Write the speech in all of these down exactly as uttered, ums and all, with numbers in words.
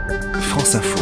France Info.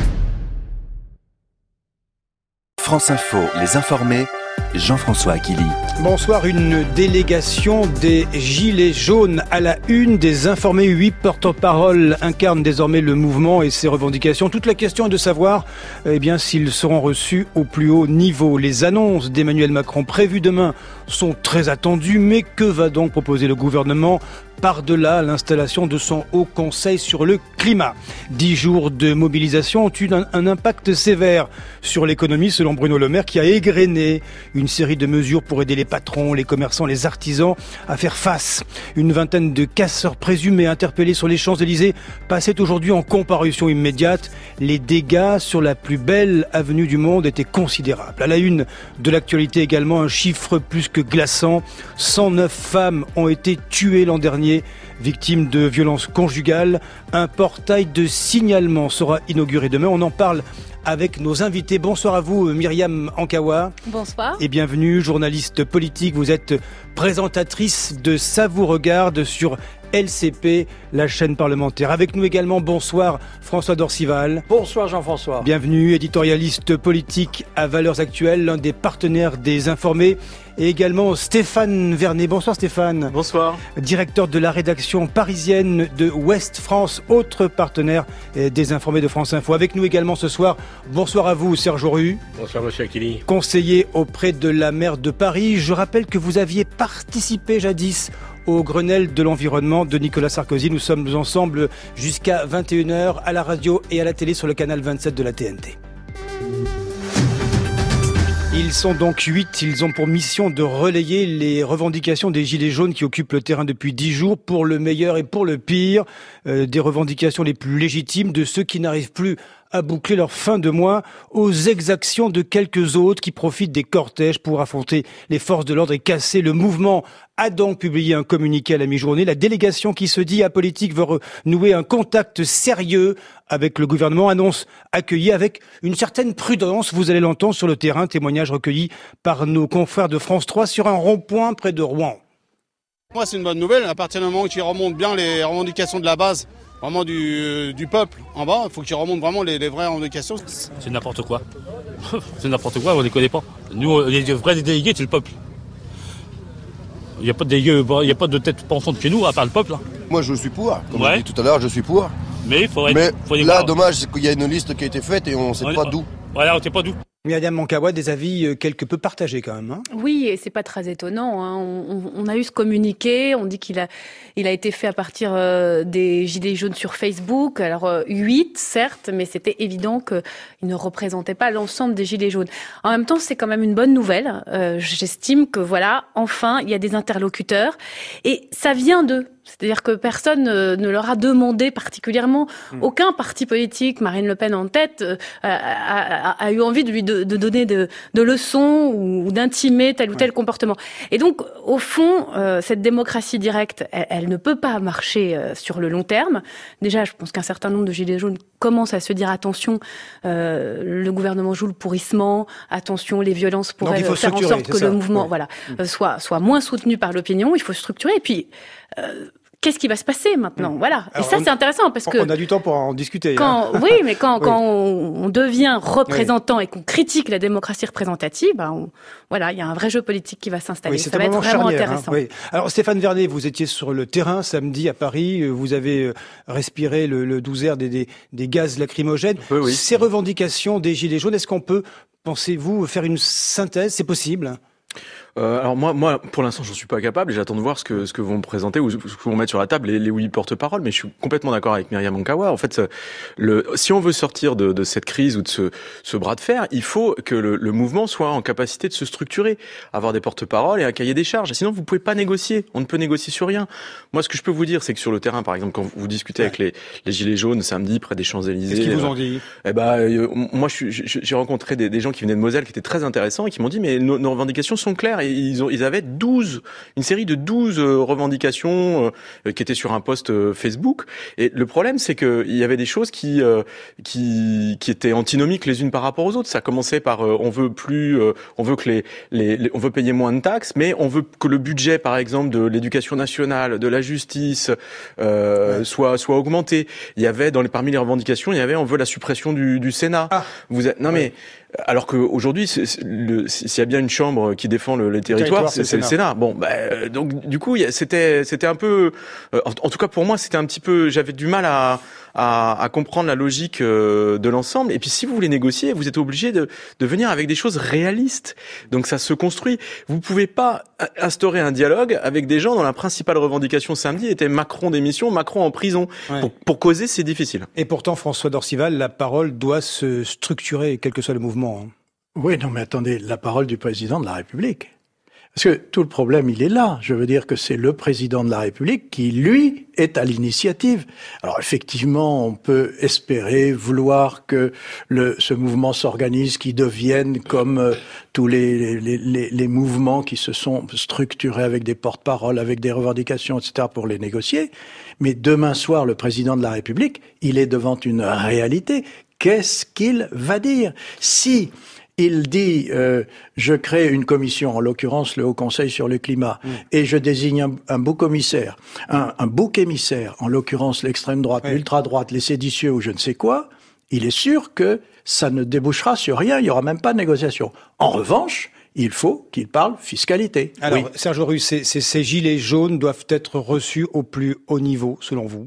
France Info, les informés, Jean-François Akili. Bonsoir, une délégation des Gilets jaunes à la une des informés. Huit porte-parole incarnent désormais le mouvement et ses revendications. Toute la question est de savoir eh bien, s'ils seront reçus au plus haut niveau. Les annonces d'Emmanuel Macron prévues demain sont très attendues, mais que va donc proposer le gouvernement par-delà l'installation de son Haut Conseil sur le climat? Dix jours de mobilisation ont eu un, un impact sévère sur l'économie, selon Bruno Le Maire, qui a égrené une série de mesures pour aider les patrons, les commerçants, les artisans à faire face. Une vingtaine de casseurs présumés interpellés sur les Champs-Élysées passaient aujourd'hui en comparution immédiate. Les dégâts sur la plus belle avenue du monde étaient considérables. À la une de l'actualité également, un chiffre plus que glaçant. cent neuf femmes ont été tuées l'an dernier, victimes de violences conjugales. Un portail de signalement sera inauguré demain. On en parle avec nos invités. Bonsoir à vous, Myriam Ankawa. Bonsoir. Et bienvenue, journaliste politique. Vous êtes présentatrice de Ça vous regarde sur L C P, la chaîne parlementaire. Avec nous également, bonsoir, François Dorcival. Bonsoir Jean-François. Bienvenue, éditorialiste politique à Valeurs Actuelles, l'un des partenaires des Informés. Et également Stéphane Vernet. Bonsoir Stéphane. Bonsoir. Directeur de la rédaction parisienne de Ouest France, autre partenaire des Informés de France Info. Avec nous également ce soir, bonsoir à vous Serge Auru. Bonsoir monsieur Akili. Conseiller auprès de la maire de Paris. Je rappelle que vous aviez participé jadis au Grenelle de l'environnement de Nicolas Sarkozy. Nous sommes ensemble jusqu'à vingt et une heures à la radio et à la télé sur le canal vingt-sept de la T N T. Ils sont donc huit, ils ont pour mission de relayer les revendications des Gilets jaunes qui occupent le terrain depuis dix jours, pour le meilleur et pour le pire, euh, des revendications les plus légitimes de ceux qui n'arrivent plus à boucler leur fin de mois aux exactions de quelques autres qui profitent des cortèges pour affronter les forces de l'ordre et casser. Le mouvement a donc publié un communiqué à la mi-journée. La délégation qui se dit apolitique veut renouer un contact sérieux avec le gouvernement, annonce accueillie avec une certaine prudence. Vous allez l'entendre sur le terrain, témoignage recueilli par nos confrères de France trois sur un rond-point près de Rouen. Moi, c'est une bonne nouvelle. À partir du moment où tu remontes bien les revendications de la base, vraiment du, du peuple en bas, il faut que tu remontes vraiment les, les vraies revendications. C'est n'importe quoi. C'est n'importe quoi, on ne les connaît pas. Nous, les vrais délégués, c'est le peuple. Il n'y a pas de délégués, il n'y a pas de tête pensante chez nous, à part le peuple. Moi, je suis pour. Comme ouais. on dit tout à l'heure, je suis pour. Mais il faudrait. Mais faut là, voir. dommage, c'est qu'il y a une liste qui a été faite et on ne sait on pas est... d'où. Voilà, on ne sait pas d'où. Myriam Ankawa, des avis quelque peu partagés quand même. Hein. Oui, et c'est pas très étonnant. Hein. On, on a eu ce communiqué, on dit qu'il a, il a été fait à partir euh, des Gilets jaunes sur Facebook. Alors euh, huit, certes, mais c'était évident qu'il ne représentait pas l'ensemble des Gilets jaunes. En même temps, c'est quand même une bonne nouvelle. Euh, j'estime que voilà, enfin, il y a des interlocuteurs et ça vient d'eux. C'est-à-dire que personne euh, ne leur a demandé particulièrement. Mmh. Aucun parti politique, Marine Le Pen en tête, euh, a, a, a eu envie de lui de, de donner de, de leçons ou, ou d'intimer tel ou tel ouais. comportement. Et donc, au fond, euh, cette démocratie directe, elle, elle ne peut pas marcher euh, sur le long terme. Déjà, je pense qu'un certain nombre de Gilets jaunes commencent à se dire attention, euh, le gouvernement joue le pourrissement, attention, les violences pourraient faire en sorte que le mouvement ouais. voilà, mmh. soit, soit moins soutenu par l'opinion. Il faut structurer. Et puis, Euh, qu'est-ce qui va se passer maintenant ? Voilà. Alors et ça, on, c'est intéressant parce que on a du temps pour en discuter. Quand, hein. Oui, mais quand, oui. quand on, on devient représentant oui. et qu'on critique la démocratie représentative, ben on, voilà, il y a un vrai jeu politique qui va s'installer. Oui, ça va être vraiment charnière, intéressant. Hein, oui. Alors Stéphane Vernet, vous étiez sur le terrain samedi à Paris. Vous avez respiré le, le douzaire des, des, des gaz lacrymogènes. Oui, oui. Ces revendications des Gilets jaunes, est-ce qu'on peut, pensez-vous, faire une synthèse ? C'est possible ? Euh, alors moi, moi, pour l'instant, j'en suis pas capable et j'attends de voir ce que ce que vont me présenter ou ce que vont mettre sur la table les, les huit porte-paroles. Mais je suis complètement d'accord avec Myriam Ankawa. En fait, le, si on veut sortir de, de cette crise ou de ce, ce bras de fer, il faut que le, le mouvement soit en capacité de se structurer, avoir des porte-paroles et un cahier des charges. Sinon, vous pouvez pas négocier. On ne peut négocier sur rien. Moi, ce que je peux vous dire, c'est que sur le terrain, par exemple, quand vous discutez ouais. avec les, les Gilets jaunes samedi près des Champs-Élysées, qu'est-ce qu'ils vous ont dit ? Eh ben, euh, moi, je, je, j'ai rencontré des, des gens qui venaient de Moselle qui étaient très intéressants et qui m'ont dit mais nos, nos revendications sont claires. Et ils, ont, ils avaient douze, une série de douze euh, revendications euh, qui étaient sur un post euh, Facebook. Et le problème, c'est que il y avait des choses qui, euh, qui, qui étaient antinomiques les unes par rapport aux autres. Ça commençait par euh, on veut plus, euh, on veut que les, les, les, on veut payer moins de taxes, mais on veut que le budget, par exemple, de l'éducation nationale, de la justice, euh, ouais. soit soit augmenté. Il y avait dans les parmi les revendications, il y avait on veut la suppression du, du Sénat. Ah. Vous êtes, non ouais. mais alors qu'aujourd'hui, s'il y a bien une chambre qui défend le, les territoires, c'est, c'est le Sénat. Bon, bah, donc du coup, c'était, c'était un peu, euh, en, en tout cas pour moi, c'était un petit peu, j'avais du mal à, à, à comprendre la logique euh, de l'ensemble. Et puis, si vous voulez négocier, vous êtes obligé de, de venir avec des choses réalistes. Donc, ça se construit. Vous pouvez pas instaurer un dialogue avec des gens dont la principale revendication samedi était Macron démission, Macron en prison. Ouais. Pour, pour causer, c'est difficile. Et pourtant, François Dorcival, la parole doit se structurer, quel que soit le mouvement. Oui, non, mais attendez, la parole du président de la République. Parce que tout le problème, il est là. Je veux dire que c'est le président de la République qui, lui, est à l'initiative. Alors, effectivement, on peut espérer, vouloir que le, ce mouvement s'organise, qu'il devienne comme euh, tous les, les, les, les mouvements qui se sont structurés avec des porte-paroles, avec des revendications, et cetera, pour les négocier. Mais demain soir, le président de la République, il est devant une réalité. Qu'est-ce qu'il va dire? Si il dit euh, je crée une commission, en l'occurrence le Haut Conseil sur le climat, mmh. et je désigne un, un beau commissaire, un, un bouc émissaire, en l'occurrence l'extrême droite, oui. l'ultra-droite, les séditieux ou je ne sais quoi, il est sûr que ça ne débouchera sur rien, il n'y aura même pas de négociation. En revanche, il faut qu'il parle fiscalité. Alors, oui. Serge Auru, ces, ces, ces gilets jaunes doivent être reçus au plus haut niveau, selon vous?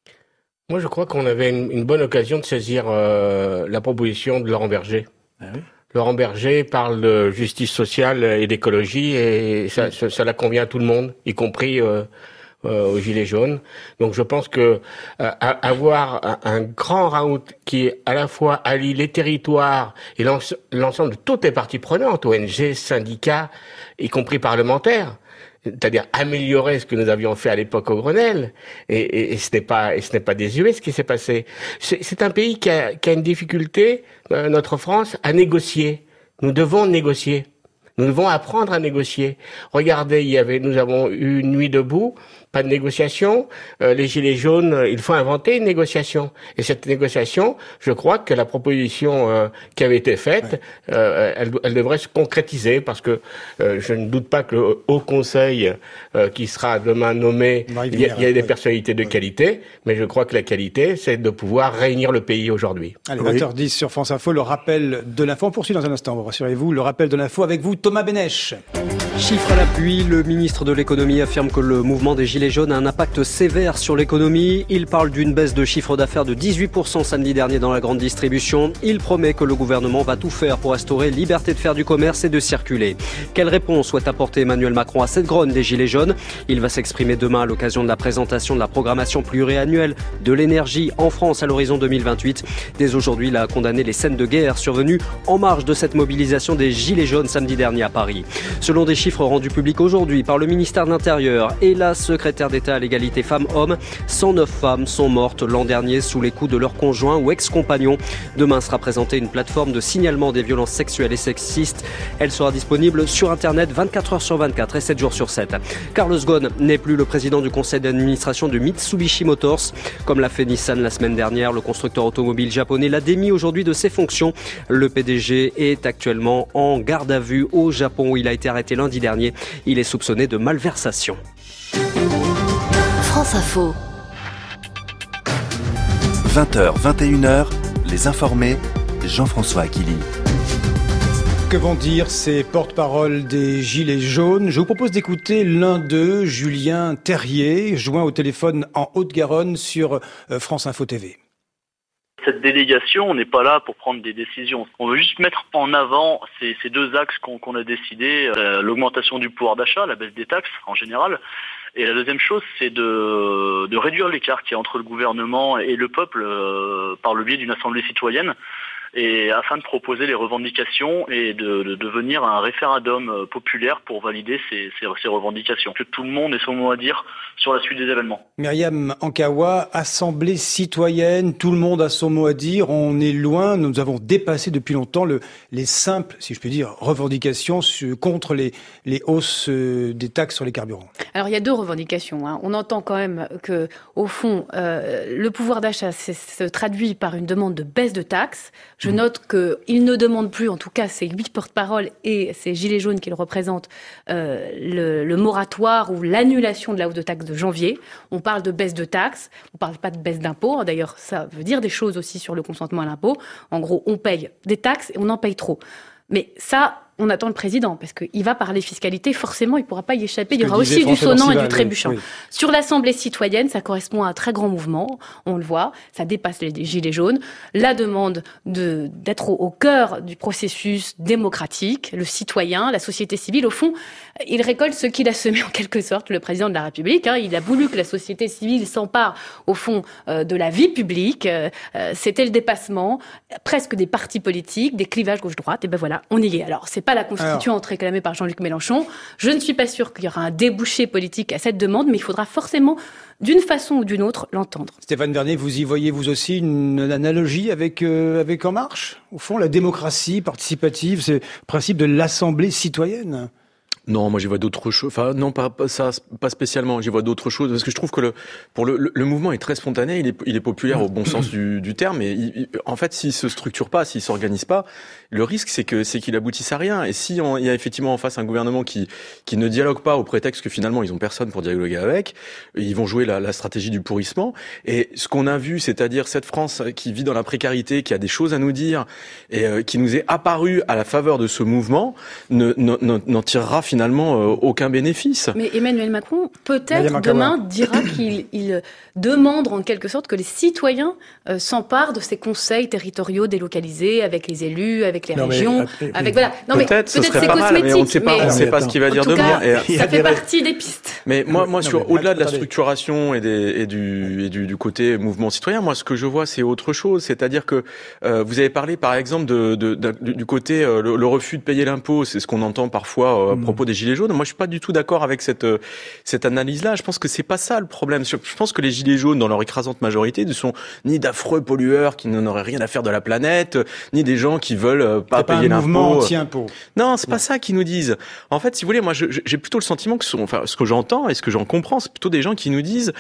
Moi, je crois qu'on avait une, une bonne occasion de saisir euh, la proposition de Laurent Berger. Ah oui. Laurent Berger parle de justice sociale et d'écologie et ça, ça, ça la convient à tout le monde, y compris euh, euh, aux Gilets jaunes. Donc je pense que euh, avoir un, un grand raout qui à la fois allie les territoires et l'ensemble de toutes les parties prenantes, O N G, syndicats, y compris parlementaires, c'est-à-dire améliorer ce que nous avions fait à l'époque au Grenelle, et, et, et ce n'est pas, et ce n'est pas désuet ce qui s'est passé. C'est, c'est un pays qui a, qui a une difficulté, euh, notre France, à négocier. Nous devons négocier. Nous devons apprendre à négocier. Regardez, il y avait, nous avons eu une nuit debout, pas de négociation. Euh, les Gilets jaunes, il faut inventer une négociation. Et cette négociation, je crois que la proposition euh, qui avait été faite, ouais. euh, elle, elle devrait se concrétiser parce que euh, je ne doute pas que le Haut Conseil euh, qui sera demain nommé, il y a, il y a des ouais. personnalités de ouais. qualité, mais je crois que la qualité, c'est de pouvoir réunir le pays aujourd'hui. Allez, vingt heures dix sur France Info, le rappel de l'info. On poursuit dans un instant, rassurez-vous, le rappel de l'info avec vous, Thomas Bénèche. Chiffre à l'appui, le ministre de l'économie affirme que le mouvement des Gilets jaunes a un impact sévère sur l'économie. Il parle d'une baisse de chiffre d'affaires de dix-huit pour cent samedi dernier dans la grande distribution. Il promet que le gouvernement va tout faire pour instaurer liberté de faire du commerce et de circuler. Quelle réponse souhaite apporter Emmanuel Macron à cette grogne des Gilets jaunes? Il va s'exprimer demain à l'occasion de la présentation de la programmation pluriannuelle de l'énergie en France à l'horizon deux mille vingt-huit. Dès aujourd'hui, il a condamné les scènes de guerre survenues en marge de cette mobilisation des Gilets jaunes samedi dernier à Paris. Selon des chiffres rendus publics aujourd'hui par le ministère de l'Intérieur et la secrétaire d'État à l'égalité femmes-hommes, cent neuf femmes sont mortes l'an dernier sous les coups de leurs conjoints ou ex-compagnons. Demain sera présentée une plateforme de signalement des violences sexuelles et sexistes. Elle sera disponible sur Internet vingt-quatre heures sur vingt-quatre et sept jours sur sept. Carlos Ghosn n'est plus le président du conseil d'administration de Mitsubishi Motors. Comme l'a fait Nissan la semaine dernière, le constructeur automobile japonais l'a démis aujourd'hui de ses fonctions. Le P D G est actuellement en garde à vue au Japon où il a été arrêté lundi dernier. Il est soupçonné de malversation. France Info. vingt heures, vingt et une heures, les informés, Jean-François Aquili. Que vont dire ces porte-paroles des Gilets jaunes? Je vous propose d'écouter l'un d'eux, Julien Terrier, joint au téléphone en Haute-Garonne sur France Info T V. Cette délégation, on n'est pas là pour prendre des décisions. On veut juste mettre en avant ces, ces deux axes qu'on, qu'on a décidés, euh, l'augmentation du pouvoir d'achat, la baisse des taxes en général. Et la deuxième chose, c'est de, de réduire l'écart qu'il y a entre le gouvernement et le peuple euh, par le biais d'une assemblée citoyenne. et afin de proposer les revendications et de, de devenir un référendum populaire pour valider ces, ces, ces revendications. Que tout le monde ait son mot à dire sur la suite des événements. Myriam Ankawa, assemblée citoyenne, tout le monde a son mot à dire. On est loin, nous avons dépassé depuis longtemps le, les simples, si je peux dire, revendications contre les, les hausses des taxes sur les carburants. Alors il y a deux revendications. Hein. On entend quand même que, au fond, euh, le pouvoir d'achat se traduit par une demande de baisse de taxes. Je mmh. note qu'ils ne demandent plus, en tout cas ces huit porte-paroles et ces gilets jaunes qu'ils représentent, euh, le, le moratoire ou l'annulation de la hausse de taxes de janvier. On parle de baisse de taxes, on ne parle pas de baisse d'impôts. D'ailleurs, ça veut dire des choses aussi sur le consentement à l'impôt. En gros, on paye des taxes et on en paye trop. Mais ça, on attend le président, parce qu'il va parler fiscalité, forcément, il ne pourra pas y échapper. Il y aura aussi du sonnant et du trébuchant. Oui. Sur l'Assemblée citoyenne, ça correspond à un très grand mouvement, on le voit, ça dépasse les gilets jaunes. La demande de, d'être au, au cœur du processus démocratique, le citoyen, la société civile, au fond, il récolte ce qu'il a semé en quelque sorte, le président de la République. Hein. Il a voulu que la société civile s'empare, au fond, euh, de la vie publique. Euh, c'était le dépassement, presque des partis politiques, des clivages gauche-droite, et ben voilà, on y est. Alors, c'est pas la constituante réclamée par Jean-Luc Mélenchon. Je ne suis pas sûre qu'il y aura un débouché politique à cette demande, mais il faudra forcément, d'une façon ou d'une autre, l'entendre. Stéphane Vernet, vous y voyez vous aussi une, une analogie avec, euh, avec En Marche ? Au fond, la démocratie participative, c'est le principe de l'Assemblée citoyenne. Non, moi j'y vois d'autres choses. Enfin, non, pas, pas ça, pas spécialement. J'y vois d'autres choses parce que je trouve que le, pour le, le, le mouvement est très spontané. Il est, il est populaire au bon sens du, du terme. Et il, il, en fait, s'il se structure pas, s'il s'organise pas, le risque c'est que c'est qu'il aboutisse à rien. Et si on, il y a effectivement en face un gouvernement qui qui ne dialogue pas au prétexte que finalement ils ont personne pour dialoguer avec, ils vont jouer la, la stratégie du pourrissement. Et ce qu'on a vu, c'est-à-dire cette France qui vit dans la précarité, qui a des choses à nous dire et euh, qui nous est apparue à la faveur de ce mouvement, ne, ne, ne, n'en tirera finalement euh, aucun bénéfice. Mais Emmanuel Macron, peut-être demain, dira qu'il il demande en quelque sorte que les citoyens euh, s'emparent de ces conseils territoriaux délocalisés avec les élus, avec les non régions, mais, euh, avec voilà. Non peut-être, mais ce peut-être serait c'est pas cosmétique, mal, mais on ne sait pas, mais on sait pas ce qu'il va dire demain. Cas, et ça fait partie des pistes. Mais moi, moi, non, sur mais, au-delà de la attendez. structuration et, des, et du et du, du côté mouvement citoyen, moi, ce que je vois, c'est autre chose. C'est-à-dire que euh, vous avez parlé, par exemple, de, de, de du côté euh, le, le refus de payer l'impôt. C'est ce qu'on entend parfois euh, à mmh. propos des gilets jaunes. Moi, je suis pas du tout d'accord avec cette euh, cette analyse-là. Je pense que c'est pas ça le problème. Je pense que les gilets jaunes, dans leur écrasante majorité, ne sont ni d'affreux pollueurs qui n'en auraient rien à faire de la planète, ni des gens qui veulent euh, pas c'est payer pas un l'impôt. Mouvement anti-impôt. Non, c'est non. pas ça qu'ils nous disent. En fait, si vous voulez, moi, je, j'ai plutôt le sentiment que, ce sont, enfin, ce que j'entends et ce que j'en comprends, c'est plutôt des gens qui nous disent,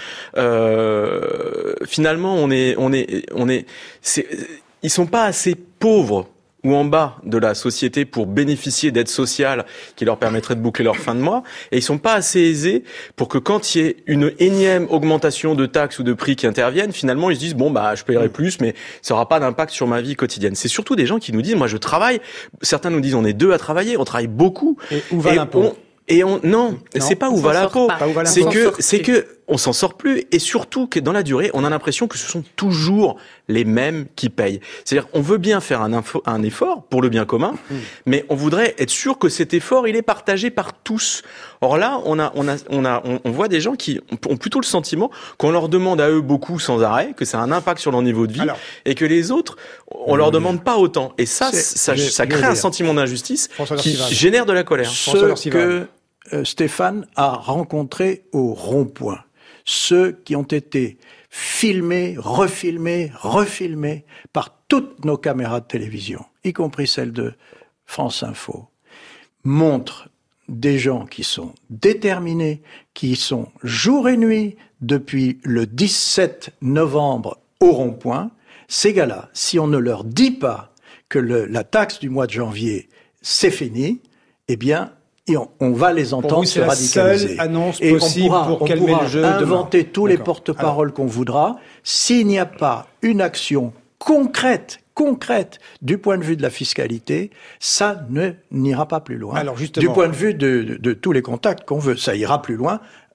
euh, finalement, on est, on est, on est, c'est, ils sont pas assez pauvres ou en bas de la société pour bénéficier d'aides sociales qui leur permettraient de boucler leur fin de mois, et ils sont pas assez aisés pour que quand il y ait une énième augmentation de taxes ou de prix qui interviennent, finalement ils se disent bon bah je paierai plus, mais ça aura pas d'impact sur ma vie quotidienne. C'est surtout des gens qui nous disent moi je travaille, certains nous disent on est deux à travailler, on travaille beaucoup. Et où va l'impôt ? Et on non, non, c'est pas où va l'impôt, c'est que c'est plus. que on s'en sort plus, et surtout que dans la durée, on a l'impression que ce sont toujours les mêmes qui payent. C'est-à-dire, on veut bien faire un, info, un effort pour le bien commun, mmh. mais on voudrait être sûr que cet effort, il est partagé par tous. Or là, on a, on a, on a, on, on voit des gens qui ont plutôt le sentiment qu'on leur demande à eux beaucoup sans arrêt, que ça a un impact sur leur niveau de vie, alors, et que les autres, on leur demande pas autant. Et ça, ça, ça, ça crée un sentiment d'injustice qui génère de la colère. Ce que euh, Stéphane a rencontré au rond-point. Ceux qui ont été filmés, refilmés, refilmés par toutes nos caméras de télévision, y compris celles de France Info, montrent des gens qui sont déterminés, qui sont jour et nuit depuis le dix-sept novembre au rond-point. Ces gars-là, si on ne leur dit pas que le, la taxe du mois de janvier, c'est fini, eh bien, et on, on va les entendre vous, se radicaliser. C'est la seule annonce et possible on pourra, pour on calmer pourra le jeu. Inventer tous D'accord. les porte-paroles Alors. qu'on voudra. S'il n'y a pas une action concrète, concrète du point de vue de la fiscalité, ça ne n'ira pas plus loin. Alors justement, du point de vue de, de, de tous les contacts qu'on veut, ça ira plus loin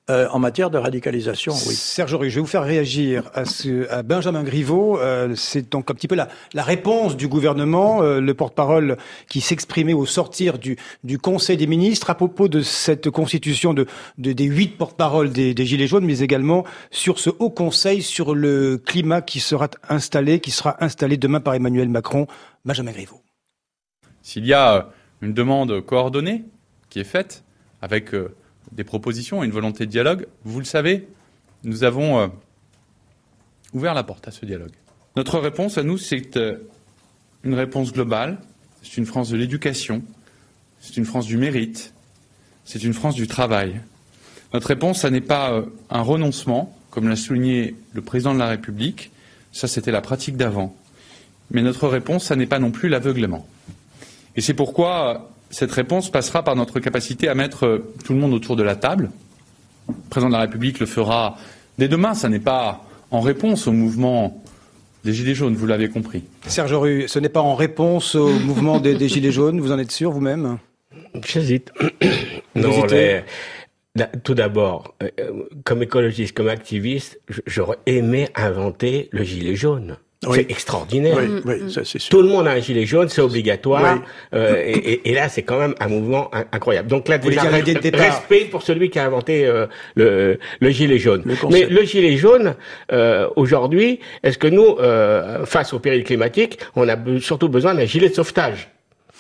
euh, en matière de radicalisation, oui. Serge Auriol, je vais vous faire réagir à, ce, à Benjamin Griveaux. Euh, c'est donc un petit peu la, la réponse du gouvernement, euh, le porte-parole qui s'exprimait au sortir du, du Conseil des ministres à propos de cette constitution de, de des huit porte-paroles des, des Gilets jaunes, mais également sur ce haut conseil sur le climat qui sera installé, qui sera installé demain par Emmanuel Macron. Benjamin Griveaux. S'il y a une demande coordonnée qui est faite avec euh, des propositions et une volonté de dialogue, vous le savez, nous avons euh, ouvert la porte à ce dialogue. Notre réponse à nous, c'est euh, une réponse globale. C'est une France de l'éducation, c'est une France du mérite, c'est une France du travail. Notre réponse, ça n'est pas euh, un renoncement, comme l'a souligné le président de la République. Ça, c'était la pratique d'avant. Mais notre réponse, ça n'est pas non plus l'aveuglement. Et c'est pourquoi cette réponse passera par notre capacité à mettre tout le monde autour de la table. Le président de la République le fera dès demain. Ça n'est pas en réponse au mouvement des Gilets jaunes, vous l'avez compris. Serge Auriol, ce n'est pas en réponse au mouvement des, des Gilets jaunes, vous en êtes sûr vous-même? J'hésite. Non, les... Tout d'abord, euh, comme écologiste, comme activiste, j'aurais aimé inventer le gilet jaune. Oui. C'est extraordinaire. Oui, oui, ça, c'est sûr. Tout le monde a un gilet jaune, c'est obligatoire. Oui. Euh, et, et, et là, c'est quand même un mouvement incroyable. Donc là, déjà, respect pour celui qui a inventé euh, le, le gilet jaune. Le Mais le gilet jaune, euh, aujourd'hui, est-ce que nous, euh, face au péril climatique, on a be- surtout besoin d'un gilet de sauvetage?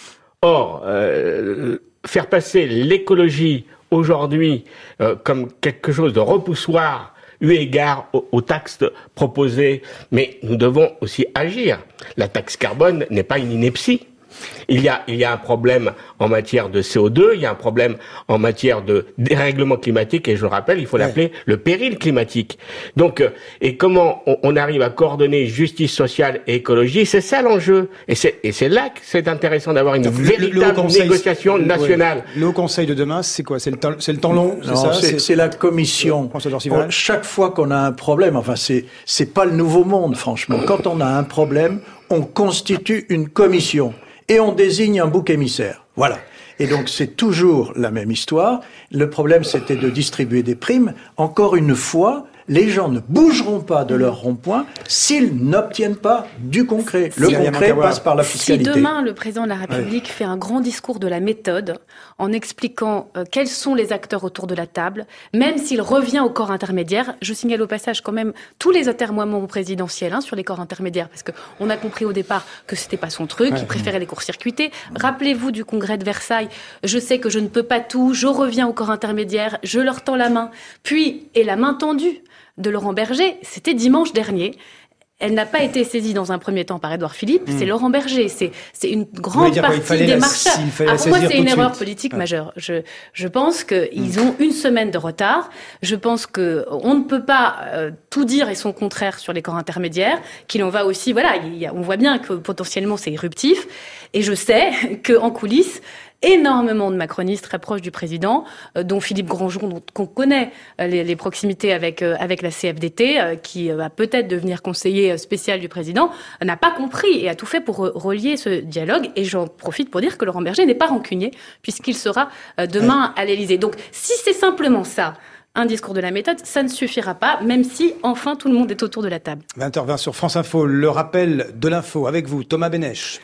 Or, euh, faire passer l'écologie aujourd'hui euh, comme quelque chose de repoussoir eu égard aux, aux taxes proposées, mais nous devons aussi agir. La taxe carbone n'est pas une ineptie. Il y a, il y a un problème en matière de C O deux, il y a un problème en matière de dérèglement climatique, et je le rappelle, il faut ouais. l'appeler le péril climatique. Donc, euh, et comment on, on arrive à coordonner justice sociale et écologie, c'est ça l'enjeu. Et c'est, et c'est là que c'est intéressant d'avoir une Donc, véritable le, le conseil, négociation nationale. Ouais. Le Haut Conseil de demain, c'est quoi? C'est le temps, c'est le temps long? C'est, non, ça c'est, c'est, c'est la commission. On, chaque fois qu'on a un problème, enfin, c'est, c'est pas le nouveau monde, franchement. Quand on a un problème, on constitue une commission. Et on désigne un bouc émissaire. Voilà. Et donc, c'est toujours la même histoire. Le problème, c'était de distribuer des primes. Encore une fois, les gens ne bougeront pas de leur rond-point s'ils n'obtiennent pas du concret. Le si concret passe par la fiscalité. Si demain, le président de la République ouais. fait un grand discours de la méthode en expliquant euh, quels sont les acteurs autour de la table, même s'il revient au corps intermédiaire, je signale au passage quand même tous les atermoiements présidentiels hein, sur les corps intermédiaires, parce qu'on a compris au départ que c'était pas son truc, ouais. qu'il préférait les court-circuiter. Rappelez-vous du congrès de Versailles, je sais que je ne peux pas tout, je reviens au corps intermédiaire, je leur tends la main. Puis, et la main tendue de Laurent Berger, c'était dimanche dernier. Elle n'a pas été saisie dans un premier temps par Édouard Philippe, mmh. c'est Laurent Berger. C'est, c'est une grande partie des marcheurs. Ah, pour moi, c'est une erreur suite. politique ouais. majeure. Je, je pense qu'ils mmh. ont une semaine de retard. Je pense qu'on ne peut pas euh, tout dire et son contraire sur les corps intermédiaires, qu'il en va aussi, voilà, il y a, on voit bien que potentiellement c'est éruptif. Et je sais qu'en coulisses, énormément de macronistes très proches du président, euh, dont Philippe Grandjean, dont qu'on connaît euh, les, les proximités avec euh, avec la C F D T, euh, qui euh, va peut-être devenir conseiller euh, spécial du président, euh, n'a pas compris et a tout fait pour re- relier ce dialogue. Et j'en profite pour dire que Laurent Berger n'est pas rancunier, puisqu'il sera euh, demain ouais. à l'Élysée. Donc, si c'est simplement ça, un discours de la méthode, ça ne suffira pas, même si, enfin, tout le monde est autour de la table. vingt heures vingt sur France Info, le rappel de l'info avec vous, Thomas Bénèche.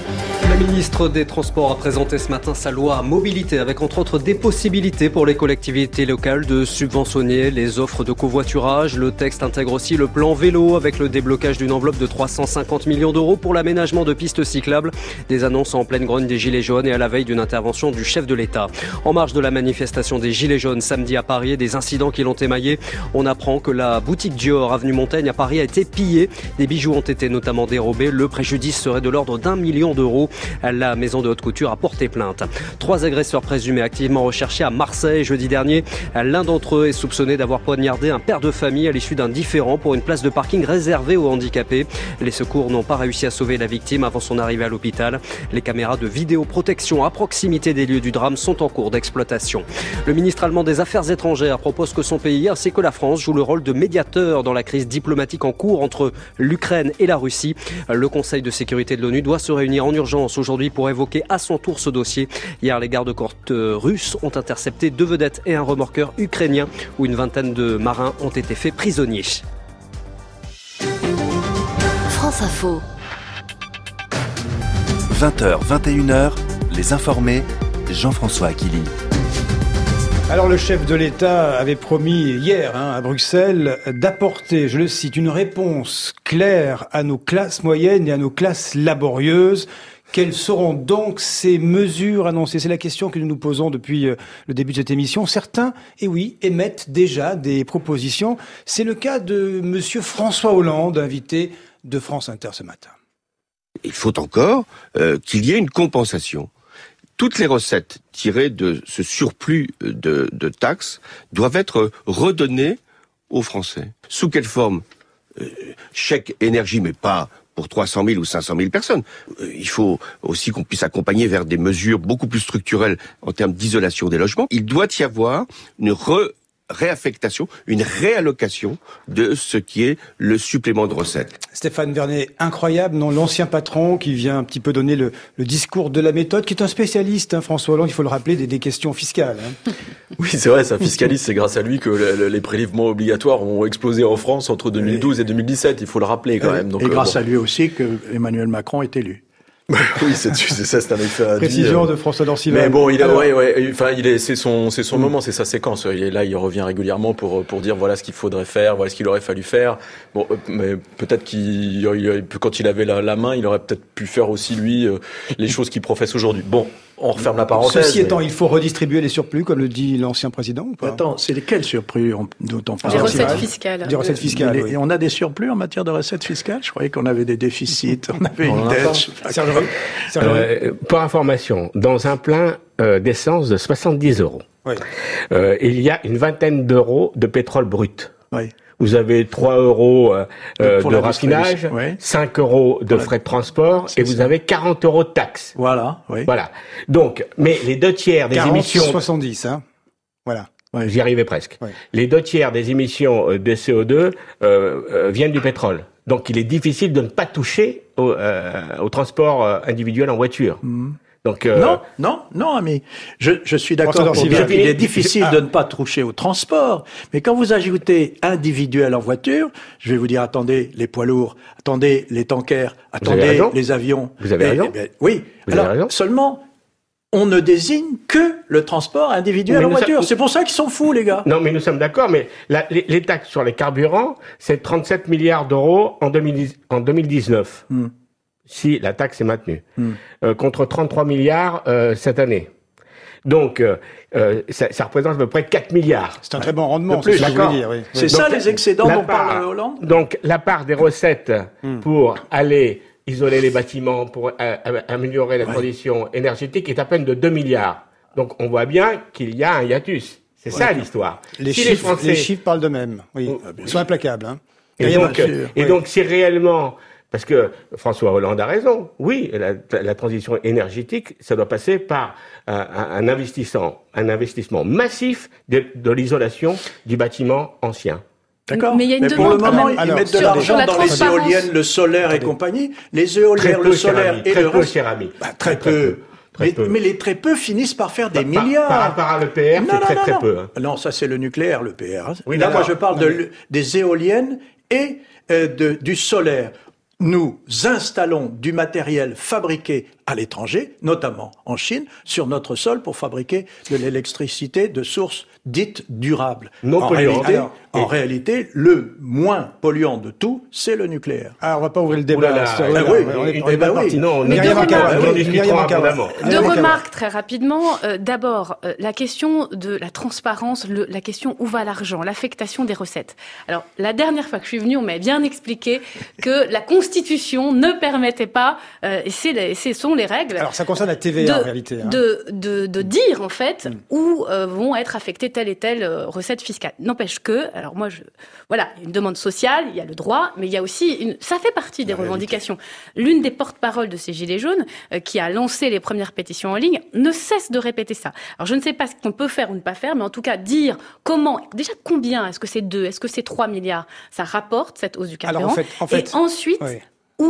La ministre des Transports a présenté ce matin sa loi mobilité avec entre autres des possibilités pour les collectivités locales de subventionner les offres de covoiturage. Le texte intègre aussi le plan vélo avec le déblocage d'une enveloppe de trois cent cinquante millions d'euros pour l'aménagement de pistes cyclables. Des annonces en pleine grogne des Gilets jaunes et à la veille d'une intervention du chef de l'État. En marge de la manifestation des Gilets jaunes samedi à Paris et des incidents qui l'ont émaillé, on apprend que la boutique Dior avenue Montaigne à Paris a été pillée. Des bijoux ont été notamment dérobés. Le préjudice serait de l'ordre d'un million d'euros. La maison de haute couture a porté plainte. Trois agresseurs présumés activement recherchés à Marseille jeudi dernier. L'un d'entre eux est soupçonné d'avoir poignardé un père de famille à l'issue d'un différend pour une place de parking réservée aux handicapés. Les secours n'ont pas réussi à sauver la victime avant son arrivée à l'hôpital. Les caméras de vidéoprotection à proximité des lieux du drame sont en cours d'exploitation. Le ministre allemand des Affaires étrangères propose que son pays ainsi que la France jouent le rôle de médiateur dans la crise diplomatique en cours entre l'Ukraine et la Russie. Le Conseil de sécurité de l'ONU doit se réunir en urgence aujourd'hui pour évoquer à son tour ce dossier. Hier, les gardes-côtes russes ont intercepté deux vedettes et un remorqueur ukrainien où une vingtaine de marins ont été faits prisonniers. France Info. vingt heures, vingt et une heures, les informés, Jean-François Akili. Alors le chef de l'État avait promis hier hein, à Bruxelles d'apporter, je le cite, une réponse claire à nos classes moyennes et à nos classes laborieuses. Quelles seront donc ces mesures annoncées ? C'est la question que nous nous posons depuis le début de cette émission. Certains, et oui, émettent déjà des propositions. C'est le cas de monsieur François Hollande, invité de France Inter ce matin. Il faut encore euh, qu'il y ait une compensation. Toutes les recettes tirées de ce surplus de, de taxes doivent être redonnées aux Français. Sous quelle forme ? euh, Chèque énergie, mais pas pour trois cent mille ou cinq cent mille personnes. Euh, il faut aussi qu'on puisse accompagner vers des mesures beaucoup plus structurelles en termes d'isolation des logements. Il doit y avoir une re- réaffectation, une réallocation de ce qui est le supplément de recettes. Stéphane Vernet, incroyable, non, l'ancien patron qui vient un petit peu donner le, le discours de la méthode, qui est un spécialiste, hein, François Hollande, il faut le rappeler, des, des questions fiscales. Hein. Oui, c'est vrai, c'est un fiscaliste, c'est grâce à lui que le, le, les prélèvements obligatoires ont explosé en France entre deux mille douze et, et deux mille dix-sept, il faut le rappeler quand même. Donc, et grâce euh, bon. à lui aussi que Emmanuel Macron est élu. Oui, c'est, c'est ça, c'est un effet induit. Précision de François Dorcival. Mais bon, il a, ouais, ouais, enfin, il est, c'est son, c'est son mmh. moment, c'est sa séquence. Il est là, il revient régulièrement pour, pour dire voilà ce qu'il faudrait faire, voilà ce qu'il aurait fallu faire. Bon, mais peut-être qu'il, il, quand il avait la, la main, il aurait peut-être pu faire aussi, lui, les choses qu'il professe aujourd'hui. Bon, on referme la parenthèse. Ceci étant, mais... il faut redistribuer les surplus, comme le dit l'ancien président, ou pas ? Attends, c'est lesquels surplus dont on parle ? Des recettes fiscales. Des recettes fiscales, les, oui. Et on a des surplus en matière de recettes fiscales ? Je croyais qu'on avait des déficits, on avait on une dette. Euh, pour information, dans un plein euh, d'essence de soixante-dix euros, oui. euh, il y a une vingtaine d'euros de pétrole brut. Oui. Vous avez trois euros euh, de, de raffinage, oui. cinq euros de frais de transport, et vous ça. avez quarante euros de taxes. Voilà, oui. Voilà. Donc, mais les deux tiers des quarante, émissions... soixante-dix, hein. Voilà. Ouais. J'y arrivais presque. Ouais. Les deux tiers des émissions de C O deux euh, euh, viennent du pétrole. Donc, il est difficile de ne pas toucher au, euh, au transport individuel en voiture. Mmh. Donc, euh... non, non, non, ami. Je, je suis d'accord pour dire qu'il est difficile ah. de ne pas toucher au transport. Mais quand vous ajoutez individuel en voiture, je vais vous dire, attendez, les poids lourds, attendez, les tankers, attendez, les avions. Vous avez et, raison. Eh bien, oui. Vous Alors, avez raison. Seulement, on ne désigne que le transport individuel en voiture. Sommes... C'est pour ça qu'ils sont fous, les gars. Non, mais nous sommes d'accord, mais la, les, les taxes sur les carburants, c'est trente-sept milliards d'euros en, deux mille dix, en deux mille dix-neuf. Hmm. Si la taxe est maintenue. Hmm. Euh, contre trente-trois milliards euh, cette année. Donc, euh, euh, ça, ça représente à peu près quatre milliards. C'est un très bon rendement, plus, c'est ce que je veux dire. Oui. C'est donc, ça les excédents dont part, parle Hollande. Donc, la part des recettes hmm. pour aller isoler les bâtiments, pour euh, améliorer la ouais. transition énergétique est à peine de deux milliards. Donc, on voit bien qu'il y a un hiatus. C'est ouais. ça l'histoire. Les, si chiffres, les, Français... les chiffres parlent d'eux-mêmes. Oui. Oh, ils sont implacables. Hein. Et, et, donc, euh, et oui. donc, si réellement... Parce que François Hollande a raison. Oui, la, la transition énergétique, ça doit passer par un, un investissement, un investissement massif de, de l'isolation du bâtiment ancien. D'accord. Mais il y a une Mais demande. Pour le moment, Alors, ils mettent de sur, l'argent sur dans les éoliennes, le solaire et compagnie. Les éoliennes, le solaire et très le peu reste. céramique. Bah, très, très peu. peu. Très mais, peu. mais les très peu finissent par faire des par, milliards. Par rapport à l'E P R, non, c'est non, très non, très non. peu. Hein. Non, ça c'est le nucléaire, l'E P R. Oui, Là, non, moi non, je parle non, de, mais... des éoliennes et euh, de, du solaire. Nous installons du matériel fabriqué à l'étranger, notamment en Chine, sur notre sol pour fabriquer de l'électricité de sources dites durables. Non en polluantes. réalité, Alors, en et... réalité, le moins polluant de tout, c'est le nucléaire. Ah, on va pas ouvrir le débat. Là, ça, là, oui, oui, on est, on est pas parti. Non, on est on discutera abondamment. Deux remarques très rapidement. Euh, d'abord, euh, la question de la transparence, le, la question où va l'argent, l'affectation des recettes. Alors, la dernière fois que je suis venue, on m'a bien expliqué que la Constitution ne permettait pas, euh, et c'est les, ce sont les règles. Alors, ça concerne la T V A de, en réalité. Hein. De, de, de dire, en fait, mm. où euh, vont être affectées telle et telle euh, recette fiscale. N'empêche que, alors moi, je, voilà, il y a une demande sociale, il y a le droit, mais il y a aussi, une, ça fait partie des la revendications. Réalité. L'une des porte-paroles de ces Gilets jaunes, euh, qui a lancé les premières pétitions en ligne, ne cesse de répéter ça. Alors, je ne sais pas ce qu'on peut faire ou ne pas faire, mais en tout cas, dire comment, déjà combien, est-ce que c'est deux, est-ce que c'est trois milliards, ça rapporte cette hausse du carburant. Alors, en fait, en fait, et ensuite, oui. où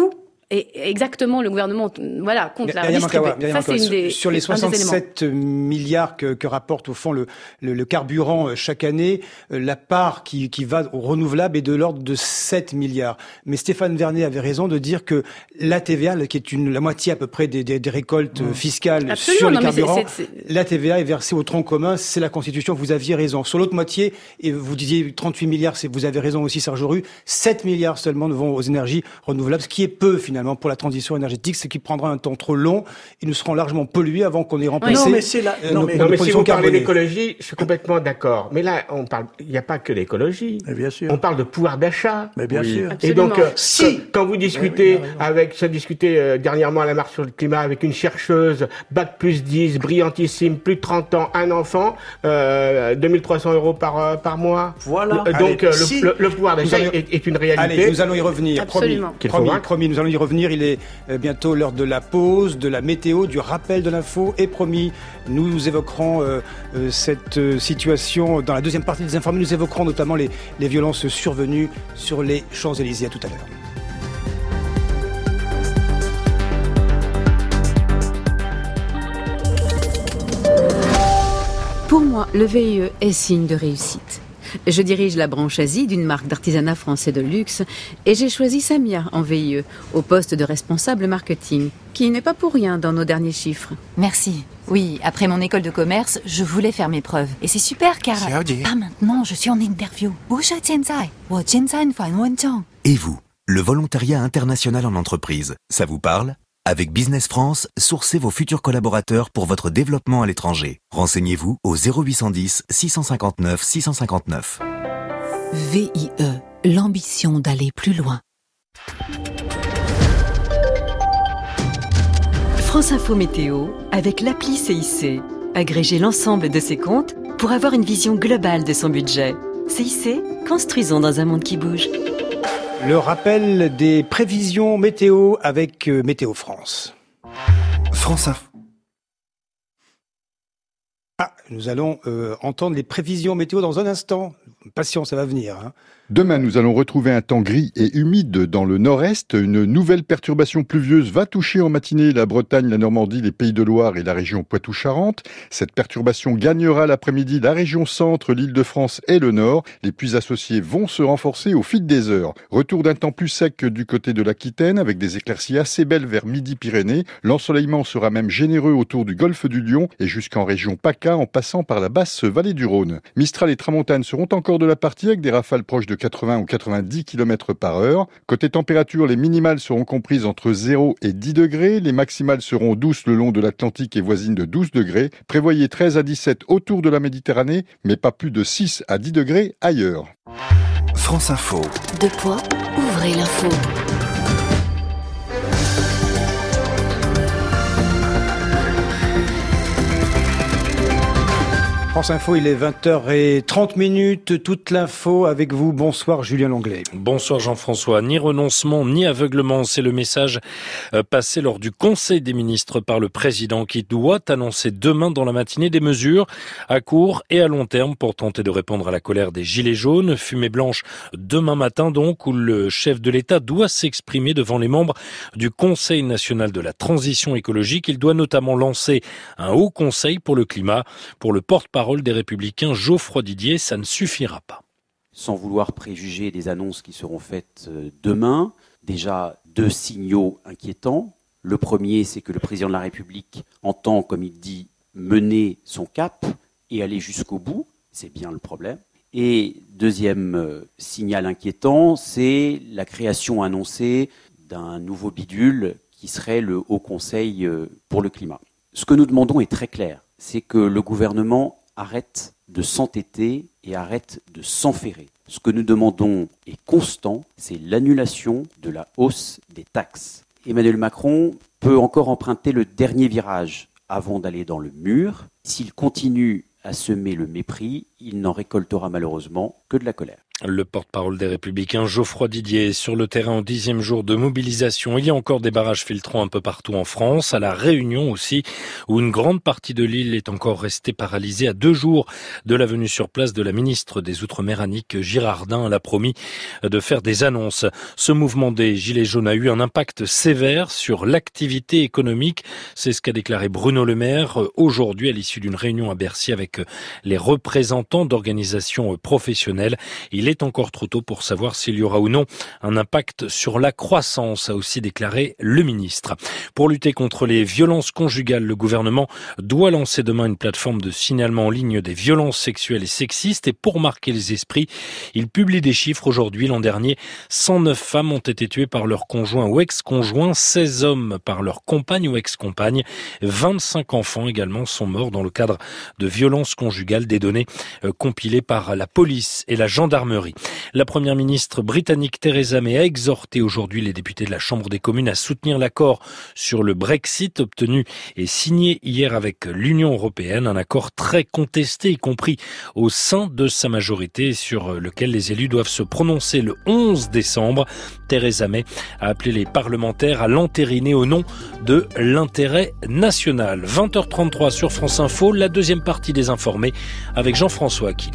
Et exactement, le gouvernement, voilà, compte la redistribuer. Ça, c'est une des, sur les soixante-sept milliards que, que rapporte au fond le, le, le carburant chaque année, la part qui, qui va au renouvelable est de l'ordre de sept milliards. Mais Stéphane Vernet avait raison de dire que la T V A, qui est une, la moitié à peu près des, des, des récoltes mmh. fiscales Absolument, sur les non, carburants, c'est, c'est, c'est... la T V A est versée au tronc commun, c'est la Constitution, vous aviez raison. Sur l'autre moitié, et vous disiez trente-huit milliards, c'est, vous avez raison aussi Serge Auru, sept milliards seulement vont aux énergies renouvelables, ce qui est peu finalement pour la transition énergétique, ce qui prendra un temps trop long. Et nous serons largement pollués avant qu'on ait remplacé. Non, mais c'est la... euh, non, mais, non, mais si vous parlez d'écologie, je suis complètement d'accord. Mais là, on parle, il n'y a pas que l'écologie. Mais bien sûr. On parle de pouvoir d'achat. Mais bien oui. sûr. Et donc, euh, si quand vous discutez oui, oui, avec, j'ai discuté euh, dernièrement à la marche sur le climat avec une chercheuse, bac plus dix, brillantissime, plus de trente ans, un enfant, euh, deux mille trois cents euros par euh, par mois. Voilà. Le, donc, allez, euh, si. le, le pouvoir d'achat allons... est, est une réalité. Allez, nous allons y revenir. Absolument. Promis, promis, promis, nous allons y revenir. Il est bientôt l'heure de la pause, de la météo, du rappel de l'info. Et promis, nous évoquerons euh, euh, cette euh, situation dans la deuxième partie des informés. Nous évoquerons notamment les, les violences survenues sur les Champs-Élysées. À tout à l'heure. Pour moi, le V I E est signe de réussite. Je dirige la branche Asie d'une marque d'artisanat français de luxe et j'ai choisi Samia en V I E au poste de responsable marketing, qui n'est pas pour rien dans nos derniers chiffres. Merci. Oui, après mon école de commerce, je voulais faire mes preuves. Et c'est super car... Pas maintenant, je suis en interview. Et vous, le volontariat international en entreprise, ça vous parle ? Avec Business France, sourcez vos futurs collaborateurs pour votre développement à l'étranger. Renseignez-vous au zéro huit cent dix, six cent cinquante-neuf, six cent cinquante-neuf. V I E, l'ambition d'aller plus loin. France Info Météo, avec l'appli C I C. Agrégez l'ensemble de ses comptes pour avoir une vision globale de son budget. C I C, construisons dans un monde qui bouge. Le rappel des prévisions météo avec euh, Météo France. France Info. Ah, nous allons euh, entendre les prévisions météo dans un instant. Patience, ça va venir. Hein. Demain, nous allons retrouver un temps gris et humide dans le nord-est. Une nouvelle perturbation pluvieuse va toucher en matinée la Bretagne, la Normandie, les Pays de Loire et la région Poitou-Charentes. Cette perturbation gagnera l'après-midi la région centre, l'Île-de-France et le nord. Les pluies associées vont se renforcer au fil des heures. Retour d'un temps plus sec du côté de l'Aquitaine avec des éclaircies assez belles vers Midi-Pyrénées. L'ensoleillement sera même généreux autour du golfe du Lion et jusqu'en région PACA en passant par la basse vallée du Rhône. Mistral et Tramontane seront encore de la partie avec des rafales proches de quatre-vingts ou quatre-vingt-dix kilomètres par heure. Côté température, les minimales seront comprises entre zéro et dix degrés. Les maximales seront douces le long de l'Atlantique et voisines de douze degrés. Prévoyez treize à dix-sept autour de la Méditerranée, mais pas plus de six à dix degrés ailleurs. France Info. Deux points, ouvrez l'info. France Info, il est vingt heures trente minutes, toute l'info avec vous. Bonsoir Julien Langlais. Bonsoir Jean-François. Ni renoncement, ni aveuglement, c'est le message passé lors du Conseil des ministres par le président qui doit annoncer demain dans la matinée des mesures à court et à long terme pour tenter de répondre à la colère des Gilets jaunes. Fumée blanche demain matin donc, où le chef de l'État doit s'exprimer devant les membres du Conseil national de la transition écologique. Il doit notamment lancer un haut conseil pour le climat. Pour le porte-parole des Républicains, Geoffroy Didier, ça ne suffira pas. Sans vouloir préjuger des annonces qui seront faites demain, déjà deux signaux inquiétants. Le premier, c'est que le président de la République entend, comme il dit, mener son cap et aller jusqu'au bout. C'est bien le problème. Et deuxième euh, signal inquiétant, c'est la création annoncée d'un nouveau bidule qui serait le Haut Conseil euh, pour le climat. Ce que nous demandons est très clair, c'est que le gouvernement arrête de s'entêter et arrête de s'enferrer. Ce que nous demandons est constant, c'est l'annulation de la hausse des taxes. Emmanuel Macron peut encore emprunter le dernier virage avant d'aller dans le mur. S'il continue à semer le mépris, il n'en récoltera malheureusement que de la colère. Le porte-parole des Républicains, Geoffroy Didier, est sur le terrain au dixième jour de mobilisation. Il y a encore des barrages filtrants un peu partout en France, à La Réunion aussi, où une grande partie de l'île est encore restée paralysée à deux jours de la venue sur place de la ministre des Outre-mer, Annick Girardin. Elle a promis de faire des annonces. Ce mouvement des Gilets jaunes a eu un impact sévère sur l'activité économique. C'est ce qu'a déclaré Bruno Le Maire aujourd'hui à l'issue d'une réunion à Bercy avec les représentants d'organisations professionnelles. Il Il est encore trop tôt pour savoir s'il y aura ou non un impact sur la croissance, a aussi déclaré le ministre. Pour lutter contre les violences conjugales, le gouvernement doit lancer demain une plateforme de signalement en ligne des violences sexuelles et sexistes. Et pour marquer les esprits, il publie des chiffres aujourd'hui. L'an dernier, cent neuf femmes ont été tuées par leur conjoint ou ex-conjoint, seize hommes par leur compagne ou ex-compagne. vingt-cinq enfants également sont morts dans le cadre de violences conjugales, des données compilées par la police et la gendarmerie. La première ministre britannique Theresa May a exhorté aujourd'hui les députés de la Chambre des communes à soutenir l'accord sur le Brexit obtenu et signé hier avec l'Union européenne, un accord très contesté, y compris au sein de sa majorité, sur lequel les élus doivent se prononcer le onze décembre. Theresa May a appelé les parlementaires à l'entériner au nom de l'intérêt national. vingt heures trente-trois sur France Info, la deuxième partie des Informés avec Jean-François Aquili.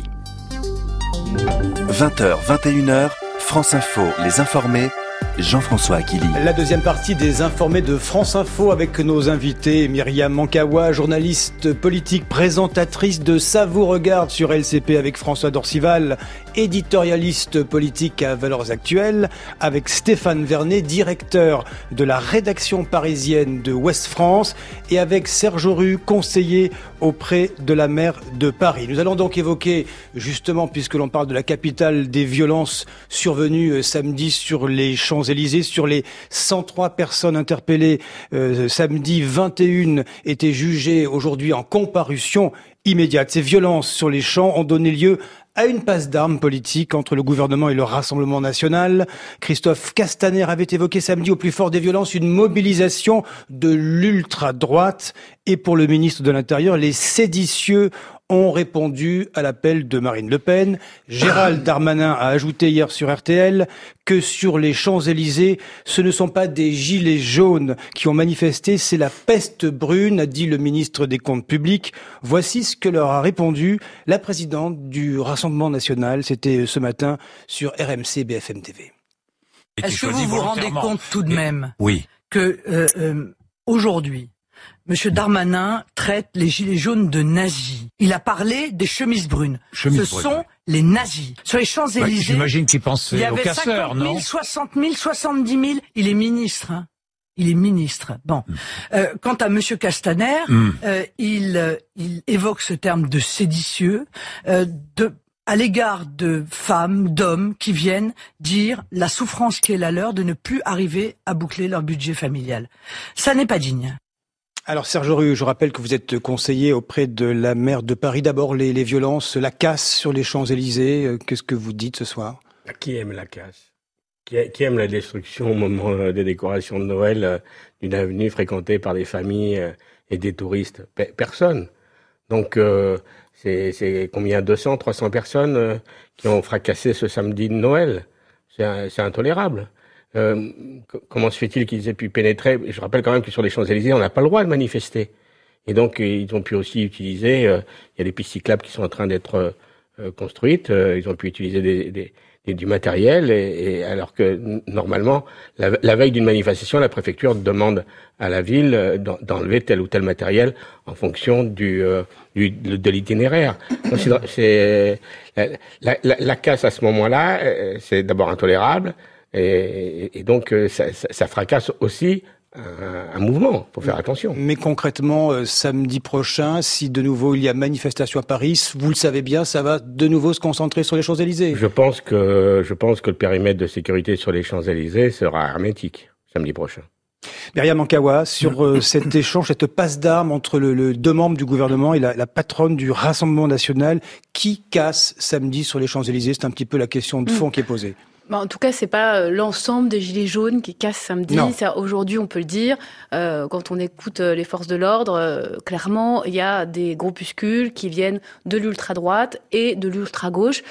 vingt heures, vingt et une heures, France Info, les informés, Jean-François Aquili. La deuxième partie des Informés de France Info avec nos invités, Myriam Mankawa, journaliste politique, présentatrice de Ça vous regarde sur L C P avec François Dorcival, éditorialiste politique à Valeurs Actuelles, avec Stéphane Vernet, directeur de la rédaction parisienne de Ouest France, et avec Serge Auru, conseiller auprès de la maire de Paris. Nous allons donc évoquer, justement, puisque l'on parle de la capitale, des violences survenues samedi sur les Champs-Élysées, sur les cent trois personnes interpellées euh, samedi, vingt et une étaient jugées aujourd'hui en comparution immédiate. Ces violences sur les champs ont donné lieu à une passe d'armes politique entre le gouvernement et le Rassemblement national. Christophe Castaner avait évoqué samedi au plus fort des violences une mobilisation de l'ultra-droite. Et pour le ministre de l'Intérieur, les séditieux ont répondu à l'appel de Marine Le Pen. Gérald Darmanin a ajouté hier sur R T L que sur les Champs-Élysées, ce ne sont pas des gilets jaunes qui ont manifesté, c'est la peste brune, a dit le ministre des Comptes publics. Voici ce que leur a répondu la présidente du Rassemblement national. C'était ce matin sur R M C B F M T V. Est-ce que vous vous rendez compte tout de même oui. que euh, euh, aujourd'hui, Monsieur Darmanin traite les gilets jaunes de nazis. Il a parlé des chemises brunes. Chemise Ce brune, sont oui. les nazis. Sur les Champs-Élysées, bah, j'imagine qu'il pense il y aux avait casseurs, cinquante mille, non soixante mille, soixante-dix mille. Il est ministre. Hein. Il est ministre. Bon. Mm. Euh, quant à Monsieur Castaner, mm. euh, il, euh, il évoque ce terme de séditieux, euh, de à l'égard de femmes, d'hommes qui viennent dire la souffrance qui est la leur de ne plus arriver à boucler leur budget familial. Ça n'est pas digne. Alors Serge Auru, je rappelle que vous êtes conseiller auprès de la maire de Paris. D'abord les, les violences, la casse sur les Champs-Élysées. Qu'est-ce que vous dites ce soir ? Qui aime la casse ? Qui, qui aime la destruction au moment des décorations de Noël euh, d'une avenue fréquentée par des familles euh, et des touristes ? Pe- Personne. Donc euh, c'est, c'est combien ? deux cents, trois cents personnes euh, qui ont fracassé ce samedi de Noël. C'est, c'est intolérable. Euh, comment se fait-il qu'ils aient pu pénétrer ? Je rappelle quand même que sur les Champs-Élysées, on n'a pas le droit de manifester. Et donc, ils ont pu aussi utiliser, euh, il y a des pistes cyclables qui sont en train d'être euh, construites, euh, ils ont pu utiliser des, des, des, du matériel, et, et alors que normalement, la, la veille d'une manifestation, la préfecture demande à la ville euh, d'enlever tel ou tel matériel en fonction du, euh, du de l'itinéraire. Donc, c'est, c'est la, la, la casse à ce moment-là, euh, c'est d'abord intolérable. Et, et donc, ça, ça, ça fracasse aussi un, un mouvement. Faut faire attention. Mais concrètement, euh, samedi prochain, si de nouveau il y a manifestation à Paris, vous le savez bien, ça va de nouveau se concentrer sur les Champs-Élysées. Je pense que, je pense que le périmètre de sécurité sur les Champs-Élysées sera hermétique samedi prochain. Myriam Mankawa, sur euh, cet échange, cette passe d'armes entre le, le deux membres du gouvernement et la, la patronne du Rassemblement national, qui casse samedi sur les Champs-Élysées ? C'est un petit peu la question de fond mmh. qui est posée. Bah en tout cas, c'est pas l'ensemble des gilets jaunes qui cassent samedi. Ça, aujourd'hui, on peut le dire. Euh, quand on écoute les forces de l'ordre, euh, clairement, il y a des groupuscules qui viennent de l'ultra-droite et de l'ultra-gauche.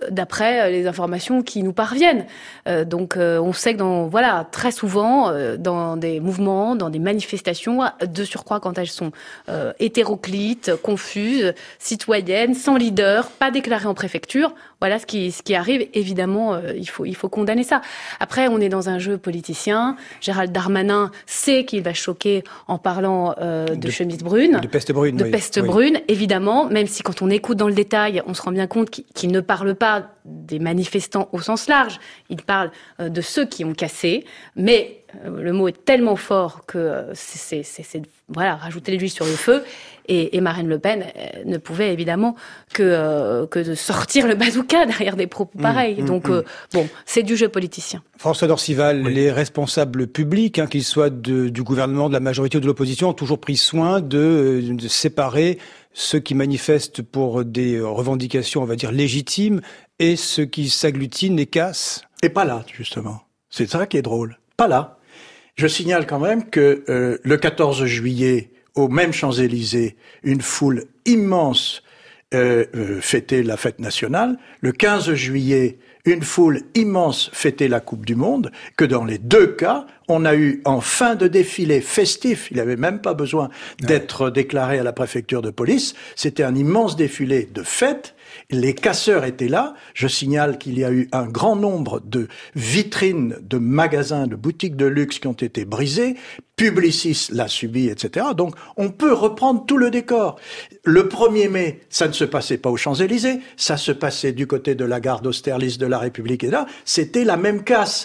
d'après les informations qui nous parviennent. Euh, donc euh, on sait que dans, voilà, très souvent, euh, dans des mouvements, dans des manifestations, de surcroît quand elles sont euh, hétéroclites, confuses, citoyennes, sans leader, pas déclarées en préfecture, voilà ce qui, ce qui arrive. Évidemment, euh, il faut, il faut condamner ça. Après, on est dans un jeu politicien. Gérald Darmanin sait qu'il va choquer en parlant euh, de, de chemise brune. De peste brune, De oui. peste oui. brune, évidemment, même si quand on écoute dans le détail, on se rend bien compte qu'il, qu'il ne parle pas des manifestants au sens large. Il parle euh, de ceux qui ont cassé. Mais euh, le mot est tellement fort que euh, c'est, c'est, c'est voilà, rajouter l'huile sur le feu. Et, et Marine Le Pen euh, ne pouvait évidemment que, euh, que de sortir le bazooka derrière des propos pareils. Mmh, Donc, mmh. euh, bon, c'est du jeu politicien. François Dorcival, oui. Les responsables publics, hein, qu'ils soient de, du gouvernement, de la majorité ou de l'opposition, ont toujours pris soin de, de séparer ceux qui manifestent pour des revendications, on va dire, légitimes, et ceux qui s'agglutinent et cassent. Et pas là, justement. C'est ça qui est drôle. Pas là. Je signale quand même que euh, le quatorze juillet, au même Champs-Élysées, une foule immense euh, euh, fêtait la fête nationale. Le quinze juillet, une foule immense fêtait la Coupe du Monde. Que dans les deux cas, on a eu en fin de défilé festif, il n'avait même pas besoin d'être ouais. déclaré à la préfecture de police, c'était un immense défilé de fête. Les casseurs étaient là. Je signale qu'il y a eu un grand nombre de vitrines, de magasins, de boutiques de luxe qui ont été brisées. Publicis l'a subi, et cetera. Donc, on peut reprendre tout le décor. Le premier mai, ça ne se passait pas aux Champs-Élysées. Ça se passait du côté de la gare d'Austerlitz de la République. Et là, c'était la même casse.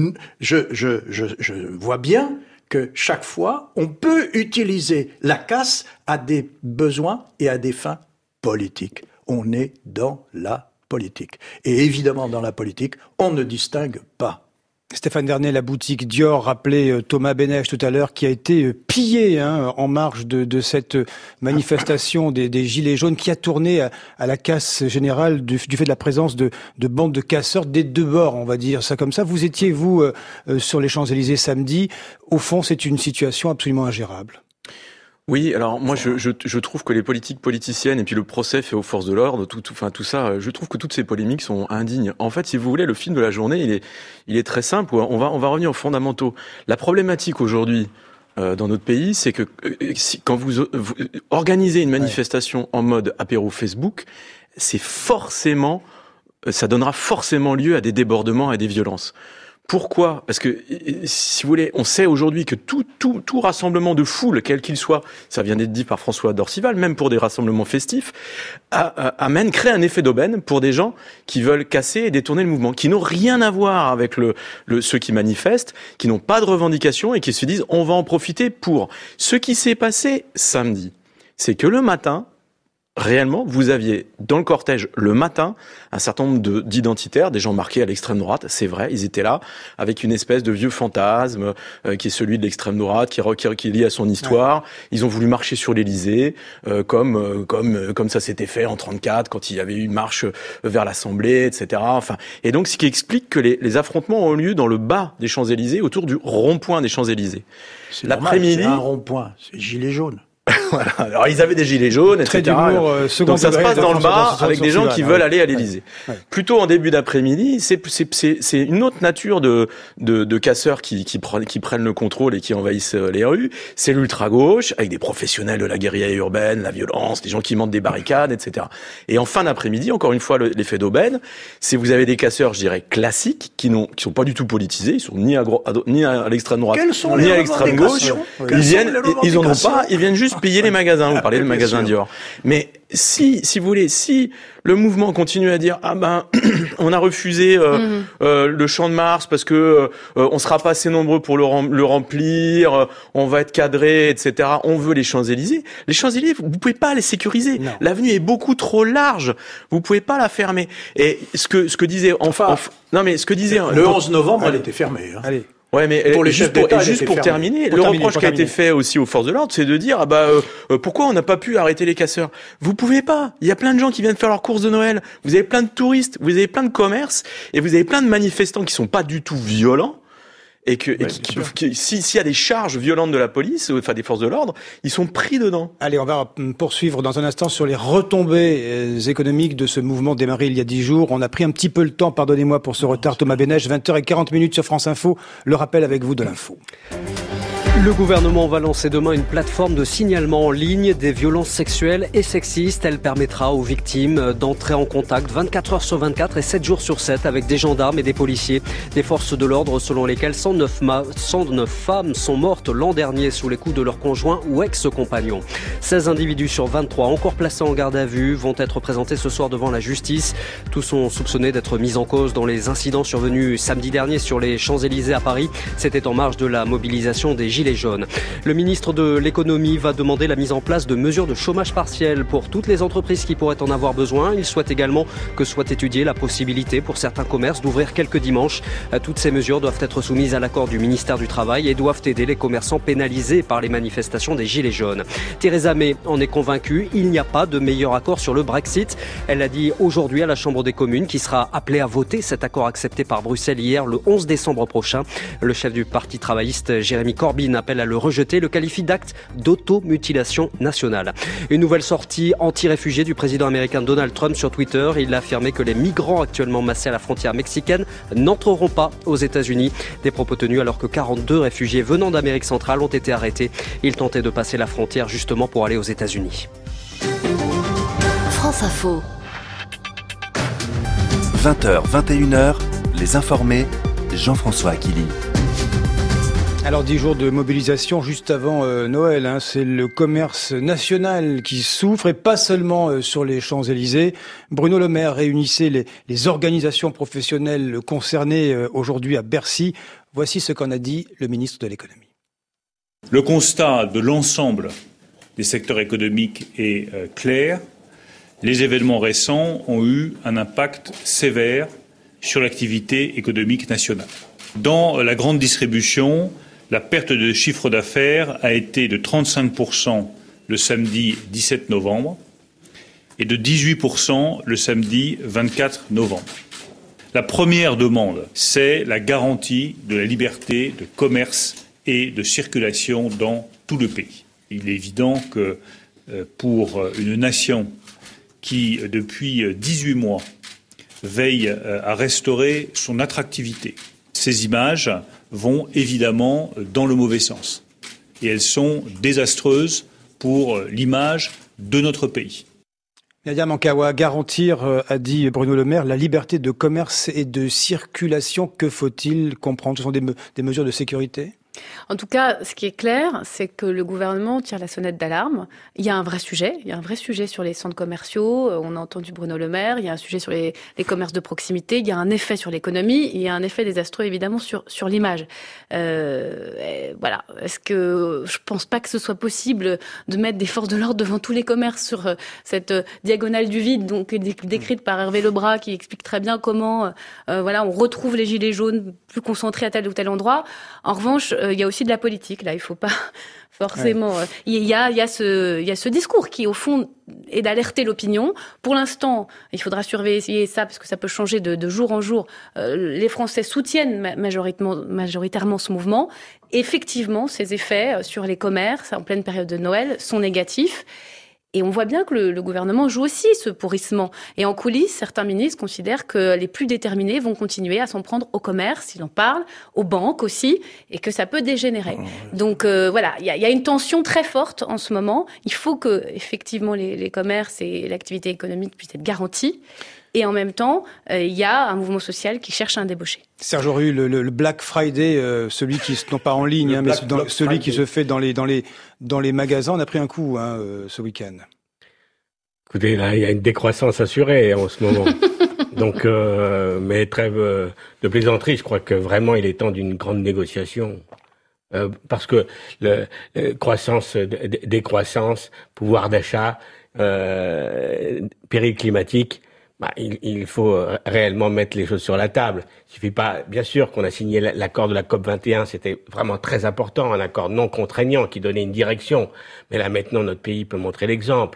Je, je, je, je vois bien que chaque fois, on peut utiliser la casse à des besoins et à des fins politiques. On est dans la politique. Et évidemment, dans la politique, on ne distingue pas. Stéphane Vernet, la boutique Dior, rappelait Thomas Benech tout à l'heure, qui a été pillé hein, en marge de, de cette manifestation des, des Gilets jaunes, qui a tourné à, à la casse générale du, du fait de la présence de, de bandes de casseurs des deux bords, on va dire ça comme ça. Vous étiez, vous, euh, sur les Champs-Élysées samedi. Au fond, c'est une situation absolument ingérable. Oui, alors moi je, je, je trouve que les politiques politiciennes et puis le procès fait aux forces de l'ordre, tout, tout, enfin tout ça, je trouve que toutes ces polémiques sont indignes. En fait, si vous voulez, le film de la journée, il est, il est très simple. On va, on va revenir aux fondamentaux. La problématique aujourd'hui euh, dans notre pays, c'est que euh, si, quand vous, vous organisez une manifestation ouais. en mode apéro Facebook, c'est forcément, ça donnera forcément lieu à des débordements, à des violences. Pourquoi ? Parce que, si vous voulez, on sait aujourd'hui que tout, tout, tout rassemblement de foule, quel qu'il soit, ça vient d'être dit par François Dorcival, même pour des rassemblements festifs, a, a, amène, crée un effet d'aubaine pour des gens qui veulent casser et détourner le mouvement, qui n'ont rien à voir avec le, le, ceux qui manifestent, qui n'ont pas de revendications et qui se disent on va en profiter pour. Ce qui s'est passé samedi, c'est que le matin, réellement, vous aviez dans le cortège le matin un certain nombre de, d'identitaires, des gens marqués à l'extrême droite, c'est vrai, ils étaient là avec une espèce de vieux fantasme euh, qui est celui de l'extrême droite, qui, qui, qui est lié à son histoire. Ouais. Ils ont voulu marcher sur l'Élysée, euh, comme euh, comme euh, comme ça s'était fait en trente-quatre quand il y avait eu une marche vers l'Assemblée, et cetera. Enfin, et donc ce qui explique que les, les affrontements ont lieu dans le bas des Champs-Élysées, autour du rond-point des Champs-Élysées. C'est l'après-midi. C'est un rond-point, c'est gilet jaune. Voilà. Alors ils avaient des gilets jaunes, et cetera. Très euh, Donc ça se passe dans le bas avec des gens qui veulent aller à l'Élysée. Ouais. Ouais. Plutôt en début d'après-midi, c'est c'est c'est c'est une autre nature de de, de casseurs qui qui prennent qui prennent le contrôle et qui envahissent les rues. C'est l'ultra gauche avec des professionnels de la guérilla urbaine, la violence, des gens qui montent des barricades, et cetera. Et en fin d'après-midi, encore une fois, le, l'effet d'aubaine, c'est vous avez des casseurs, je dirais classiques, qui n'ont qui sont pas du tout politisés, ils sont ni à, à ni à l'extrême droite, ni à l'extrême gauche. Ils viennent, ils en ont pas, ils viennent juste payer les magasins. Vous parlez de magasins Dior. Mais si, si vous voulez, si le mouvement continue à dire ah ben on a refusé euh, mmh. euh, le Champ de Mars parce que euh, on sera pas assez nombreux pour le, rem- le remplir, euh, on va être cadré, et cetera. On veut les Champs-Élysées. Les Champs-Élysées, vous pouvez pas les sécuriser. Non. L'avenue est beaucoup trop large. Vous pouvez pas la fermer. Et ce que ce que disait enfin, enfin non mais ce que disait le onze novembre, elle était fermée. Hein. Allez. Ouais, mais pour les juste pour, pour, juste pour terminer, pour le terminer, reproche qui a terminer. été fait aussi aux forces de l'ordre, c'est de dire ah bah euh, pourquoi on n'a pas pu arrêter les casseurs ? Vous pouvez pas. Il y a plein de gens qui viennent faire leurs courses de Noël. Vous avez plein de touristes, vous avez plein de commerces et vous avez plein de manifestants qui sont pas du tout violents. et que, et ouais, qui, qui peuvent, qui, si, s'il y a des charges violentes de la police, enfin des forces de l'ordre, ils sont pris dedans. Allez, on va poursuivre dans un instant sur les retombées économiques de ce mouvement démarré il y a dix jours. On a pris un petit peu le temps, pardonnez-moi pour ce retard. Thomas Bénèche, vingt heures quarante sur France Info. Le rappel avec vous de l'info. Le gouvernement va lancer demain une plateforme de signalement en ligne des violences sexuelles et sexistes. Elle permettra aux victimes d'entrer en contact vingt-quatre heures sur vingt-quatre et sept jours sur sept avec des gendarmes et des policiers. Des forces de l'ordre selon lesquelles cent neuf, ma- cent neuf femmes sont mortes l'an dernier sous les coups de leurs conjoints ou ex-compagnons. seize individus sur vingt-trois encore placés en garde à vue vont être présentés ce soir devant la justice. Tous sont soupçonnés d'être mis en cause dans les incidents survenus samedi dernier sur les Champs-Élysées à Paris. C'était en marge de la mobilisation des Gilets jaunes. Le ministre de l'économie va demander la mise en place de mesures de chômage partiel pour toutes les entreprises qui pourraient en avoir besoin. Il souhaite également que soit étudiée la possibilité pour certains commerces d'ouvrir quelques dimanches. Toutes ces mesures doivent être soumises à l'accord du ministère du Travail et doivent aider les commerçants pénalisés par les manifestations des Gilets jaunes. Theresa May en est convaincue, il n'y a pas de meilleur accord sur le Brexit. Elle l'a dit aujourd'hui à la Chambre des communes qui sera appelée à voter cet accord accepté par Bruxelles hier le onze décembre prochain. Le chef du Parti travailliste Jérémy Corbyn appelle à le rejeter, le qualifie d'acte d'automutilation nationale. Une nouvelle sortie anti-réfugiés du président américain Donald Trump sur Twitter. Il a affirmé que les migrants actuellement massés à la frontière mexicaine n'entreront pas aux États-Unis. Des propos tenus alors que quarante-deux réfugiés venant d'Amérique centrale ont été arrêtés. Ils tentaient de passer la frontière justement pour aller aux États-Unis. France Info. vingt heures, vingt et une heures, les informés, Jean-François Akili. Alors dix jours de mobilisation juste avant euh, Noël, hein, c'est le commerce national qui souffre et pas seulement euh, sur les Champs-Élysées. Bruno Le Maire réunissait les, les organisations professionnelles concernées euh, aujourd'hui à Bercy. Voici ce qu'en a dit le ministre de l'économie. Le constat de l'ensemble des secteurs économiques est euh, clair. Les événements récents ont eu un impact sévère sur l'activité économique nationale. Dans la grande distribution, la perte de chiffre d'affaires a été de trente-cinq pour cent le samedi dix-sept novembre et de dix-huit pour cent le samedi vingt-quatre novembre. La première demande, c'est la garantie de la liberté de commerce et de circulation dans tout le pays. Il est évident que pour une nation qui, depuis dix-huit mois, veille à restaurer son attractivité, ces images vont évidemment dans le mauvais sens. Et elles sont désastreuses pour l'image de notre pays. Nadia Mankawa, garantir, a dit Bruno Le Maire, la liberté de commerce et de circulation. Que faut-il comprendre? Ce sont des, me- des mesures de sécurité? En tout cas, ce qui est clair, c'est que le gouvernement tire la sonnette d'alarme. Il y a un vrai sujet. Il y a un vrai sujet sur les centres commerciaux. On a entendu Bruno Le Maire. Il y a un sujet sur les, les commerces de proximité. Il y a un effet sur l'économie. Il y a un effet désastreux, évidemment, sur, sur l'image. Euh, voilà. Est-ce que je pense pas que ce soit possible de mettre des forces de l'ordre devant tous les commerces sur cette diagonale du vide, donc décrite par Hervé Lebras, qui explique très bien comment, euh, voilà, on retrouve les gilets jaunes plus concentrés à tel ou tel endroit. En revanche, il y a aussi de la politique, là, il faut pas forcément... Ouais. Il y a, il y a ce, il y a ce discours qui, au fond, est d'alerter l'opinion. Pour l'instant, il faudra surveiller ça, parce que ça peut changer de, de jour en jour. Euh, les Français soutiennent majoritairement, majoritairement ce mouvement. Effectivement, ces effets sur les commerces, en pleine période de Noël, sont négatifs. Et on voit bien que le, le gouvernement joue aussi ce pourrissement. Et en coulisses, certains ministres considèrent que les plus déterminés vont continuer à s'en prendre au commerce, ils en parlent, aux banques aussi, et que ça peut dégénérer. Oh, Donc euh, voilà, il y a, y a une tension très forte en ce moment. Il faut que effectivement les, les commerces et l'activité économique puissent être garantis. Et en même temps, il euh, y a un mouvement social qui cherche à un débauché. Serge Auru, le, le, le Black Friday, euh, celui qui, non pas en ligne, hein, mais dans, celui Friday. qui se fait dans les, dans les, dans les magasins, on a pris un coup hein, euh, ce week-end. Écoutez, là, il y a une décroissance assurée en ce moment. Donc, euh, mais trêve euh, de plaisanterie, je crois que vraiment il est temps d'une grande négociation. Euh, parce que le, le croissance, d- décroissance, pouvoir d'achat, euh, péril climatique, bah, il, il faut réellement mettre les choses sur la table. Il suffit pas, bien sûr, qu'on a signé l'accord de la COP vingt et un, c'était vraiment très important, un accord non contraignant qui donnait une direction. Mais là maintenant, notre pays peut montrer l'exemple.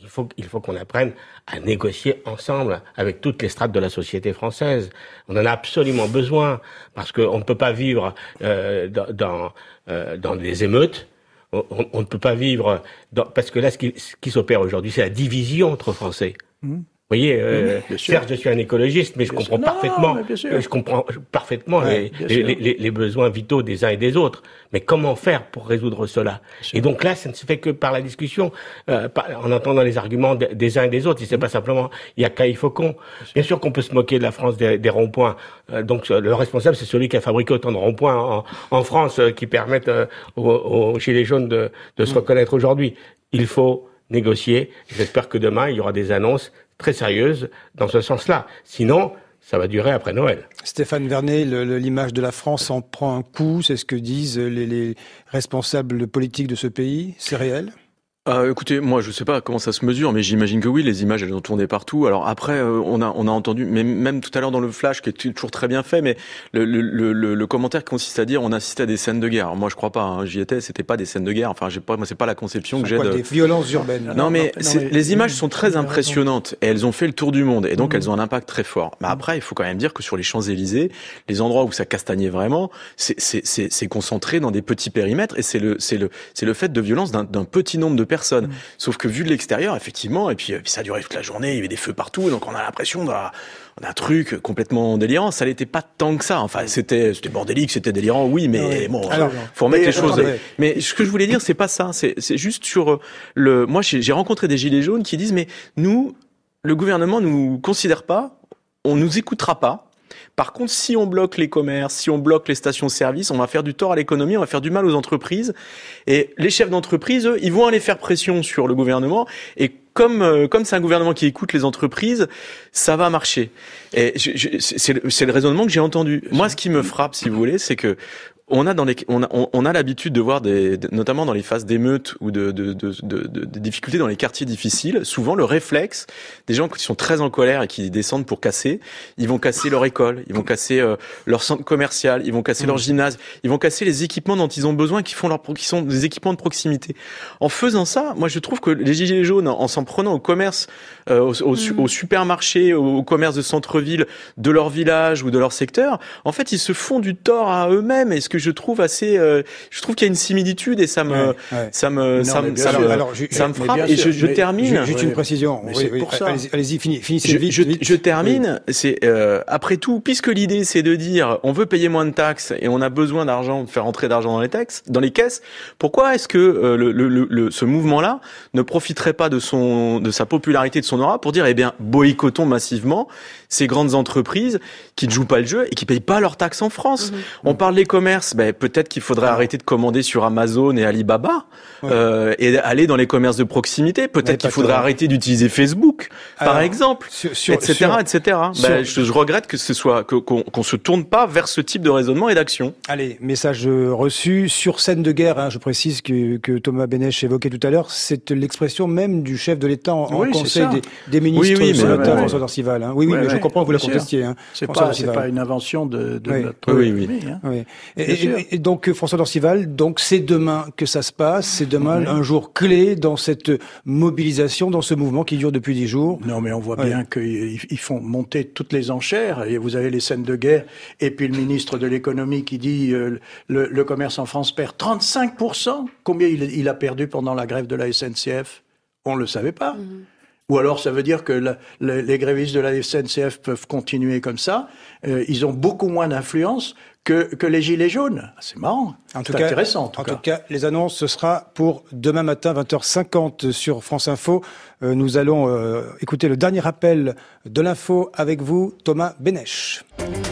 Il faut, il faut qu'on apprenne à négocier ensemble avec toutes les strates de la société française. On en a absolument besoin parce qu'on ne peut pas vivre euh, dans, dans, euh, dans des émeutes. On, on ne peut pas vivre dans, parce que là, ce qui, ce qui s'opère aujourd'hui, c'est la division entre Français. Mmh. Vous voyez, euh, oui, certes, je suis un écologiste, mais je bien comprends sûr. parfaitement, non, je comprends parfaitement ouais, les, les, les, les besoins vitaux des uns et des autres. Mais comment faire pour résoudre cela? Et donc là, ça ne se fait que par la discussion, euh, par, en entendant les arguments des, des uns et des autres. Si c'est pas simplement, il y a Caï Faucon. Bien, bien sûr qu'on peut se moquer de la France des, des ronds-points. Euh, donc le responsable, c'est celui qui a fabriqué autant de ronds-points en, en France euh, qui permettent euh, aux, aux gilets jaunes de, de se reconnaître aujourd'hui. Il faut négocier. J'espère que demain, il y aura des annonces très sérieuse dans ce sens-là. Sinon, ça va durer après Noël. Stéphane Vernet, le, le, l'image de la France en prend un coup, c'est ce que disent les, les responsables politiques de ce pays, c'est réel ? Euh, écoutez, moi je sais pas comment ça se mesure, mais j'imagine que oui, les images elles ont tourné partout. Alors après, euh, on a on a entendu, mais même tout à l'heure dans le flash, qui est toujours très bien fait, mais le le le, le commentaire consiste à dire on assiste à des scènes de guerre. Alors moi je crois pas, hein, j'y étais, c'était pas des scènes de guerre. Enfin, j'ai pas, moi c'est pas la conception que j'ai quoi, de des violences urbaines. Non, non mais, non, mais les images sont très impressionnantes et elles ont fait le tour du monde et donc mmh. elles ont un impact très fort. Mais après, il faut quand même dire que sur les Champs-Élysées, les endroits où ça castagnait vraiment, c'est c'est c'est, c'est concentré dans des petits périmètres et c'est le c'est le c'est le fait de violence d'un, d'un petit nombre de personnes. Mmh. Sauf que vu de l'extérieur, effectivement, et puis, puis ça a duré toute la journée, il y avait des feux partout, donc on a l'impression d'un, d'un truc complètement délirant. Ça n'était pas tant que ça. Enfin, c'était, c'était bordélique, c'était délirant, oui, mais oui. bon, alors, faut remettre les choses. Attendez. Mais ce que je voulais dire, c'est pas ça. C'est, c'est juste sur le. Moi, j'ai, j'ai rencontré des gilets jaunes qui disent, mais nous, le gouvernement nous considère pas, on nous écoutera pas. Par contre, si on bloque les commerces, si on bloque les stations-service, on va faire du tort à l'économie, on va faire du mal aux entreprises. Et les chefs d'entreprise, eux, ils vont aller faire pression sur le gouvernement. Et comme euh, comme c'est un gouvernement qui écoute les entreprises, ça va marcher. Et je, je, c'est, le, c'est le raisonnement que j'ai entendu. Moi, ce qui me frappe, si vous voulez, c'est que on a dans les, on a, on a l'habitude de voir des, notamment dans les phases d'émeutes ou de, de, de, de, de, de difficultés dans les quartiers difficiles, souvent le réflexe des gens qui sont très en colère et qui descendent pour casser, ils vont casser leur école, ils vont casser euh, leur centre commercial, ils vont casser mmh. leur gymnase, ils vont casser les équipements dont ils ont besoin, qui font leur, qui sont des équipements de proximité. En faisant ça, moi je trouve que les gilets jaunes, en s'en prenant au commerce, euh, au, au, mmh. au supermarché, au, au commerce de centre-ville de leur village ou de leur secteur, en fait ils se font du tort à eux-mêmes. Et ce que je trouve assez, euh, je trouve qu'il y a une similitude et ça me, ouais, ouais. ça me, non, ça, me ça, me alors, je, ça me frappe. Et je, je termine. Juste une précision. Oui, c'est oui, pour ça. Allez-y, allez-y finissez je, vite, je, vite. Je termine. Oui. C'est euh, après tout, puisque l'idée c'est de dire, on veut payer moins de taxes et on a besoin d'argent, de faire entrer d'argent dans les taxes, dans les caisses. Pourquoi est-ce que euh, le, le, le, ce mouvement-là ne profiterait pas de son, de sa popularité, de son aura, pour dire, eh bien, boycottons massivement ces grandes entreprises qui ne jouent pas le jeu et qui payent pas leurs taxes en France. Mmh. On parle des commerces, ben peut-être qu'il faudrait ah. arrêter de commander sur Amazon et Alibaba ouais. euh, et aller dans les commerces de proximité. Peut-être qu'il faudrait arrêter d'utiliser Facebook, Alors, par exemple, sur, sur, et cetera, sur, et cetera. Sur, ben, je, je regrette que ce soit que, qu'on, qu'on se tourne pas vers ce type de raisonnement et d'action. Allez, message reçu sur scène de guerre. Hein, je précise que, que Thomas Bénèche évoquait tout à l'heure. C'est l'expression même du chef de l'État en, oui, en Conseil des, des ministres oui, oui, ce matin, ouais, François Dorcival. Hein. Oui, oui, ouais, mais ouais, je comprends que vous la contestiez. Hein, c'est pas, c'est pas une invention de, de oui. notre oui, oui. pays. Hein. Oui. Et, et, et donc François Dorcival, donc c'est demain que ça se passe. C'est demain oui. un jour clé dans cette mobilisation, dans ce mouvement qui dure depuis dix jours. Non, mais on voit oui. bien qu'ils ils font monter toutes les enchères. Et vous avez les scènes de guerre. Et puis le ministre de l'économie qui dit euh, le, le commerce en France perd trente-cinq pour cent. Combien il, il a perdu pendant la grève de la S N C F? On le savait pas. Mmh. Ou alors ça veut dire que la, la, les grévistes de la S N C F peuvent continuer comme ça. Euh, ils ont beaucoup moins d'influence que, que les gilets jaunes. C'est marrant. En tout cas, intéressant. En, tout, en cas. tout cas, les annonces, ce sera pour demain matin, vingt heures cinquante sur France Info. Euh, nous allons euh, écouter le dernier appel de l'info avec vous, Thomas Bénèche.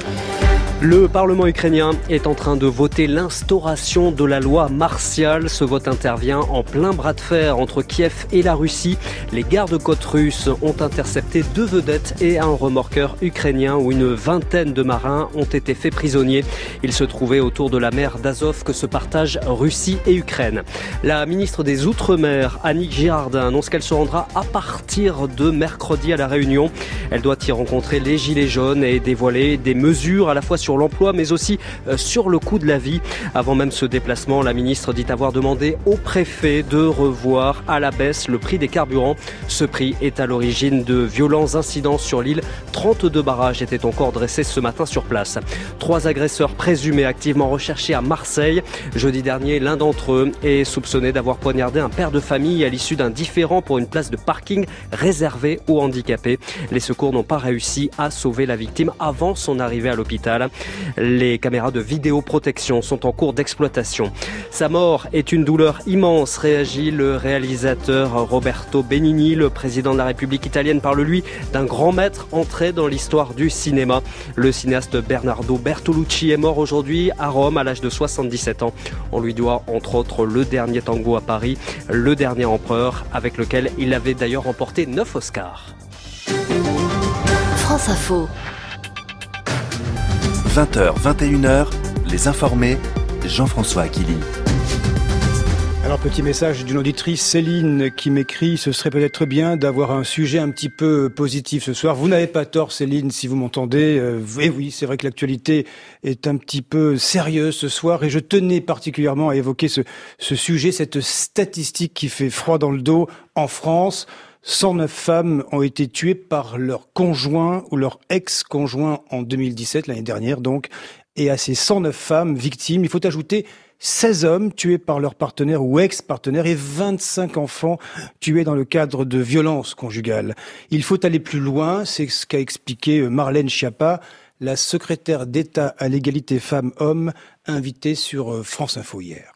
Le Parlement ukrainien est en train de voter l'instauration de la loi martiale. Ce vote intervient en plein bras de fer entre Kiev et la Russie. Les gardes-côtes russes ont intercepté deux vedettes et un remorqueur ukrainien où une vingtaine de marins ont été faits prisonniers. Ils se trouvaient autour de la mer d'Azov que se partagent Russie et Ukraine. La ministre des Outre-mer, Annick Girardin, annonce qu'elle se rendra à partir de mercredi à La Réunion. Elle doit y rencontrer les Gilets jaunes et dévoiler des mesures à la fois sur sur l'emploi, mais aussi sur le coût de la vie. Avant même ce déplacement, la ministre dit avoir demandé au préfet de revoir à la baisse le prix des carburants. Ce prix est à l'origine de violents incidents sur l'île. trente-deux barrages étaient encore dressés ce matin sur place. Trois agresseurs présumés activement recherchés à Marseille. Jeudi dernier, l'un d'entre eux est soupçonné d'avoir poignardé un père de famille à l'issue d'un différend pour une place de parking réservée aux handicapés. Les secours n'ont pas réussi à sauver la victime avant son arrivée à l'hôpital. Les caméras de vidéoprotection sont en cours d'exploitation. Sa mort est une douleur immense, réagit le réalisateur Roberto Benigni. Le président de la République italienne parle, lui, d'un grand maître entré dans l'histoire du cinéma. Le cinéaste Bernardo Bertolucci est mort aujourd'hui à Rome à l'âge de soixante-dix-sept ans. On lui doit entre autres le dernier tango à Paris, le dernier empereur, avec lequel il avait d'ailleurs remporté neuf Oscars. France Info. vingt heures, vingt et une heures, les informés, Jean-François Aquili. Alors, petit message d'une auditrice, Céline, qui m'écrit « Ce serait peut-être bien d'avoir un sujet un petit peu positif ce soir. » Vous n'avez pas tort, Céline, si vous m'entendez. Euh, et oui, c'est vrai que l'actualité est un petit peu sérieuse ce soir. Et je tenais particulièrement à évoquer ce, ce sujet, cette statistique qui fait froid dans le dos. En France, cent neuf femmes ont été tuées par leur conjoint ou leur ex-conjoint en deux mille dix-sept, l'année dernière donc. Et à ces cent neuf femmes victimes, il faut ajouter seize hommes tués par leur partenaire ou ex-partenaire et vingt-cinq enfants tués dans le cadre de violences conjugales. Il faut aller plus loin, c'est ce qu'a expliqué Marlène Schiappa, la secrétaire d'État à l'égalité femmes-hommes, invitée sur France Info hier.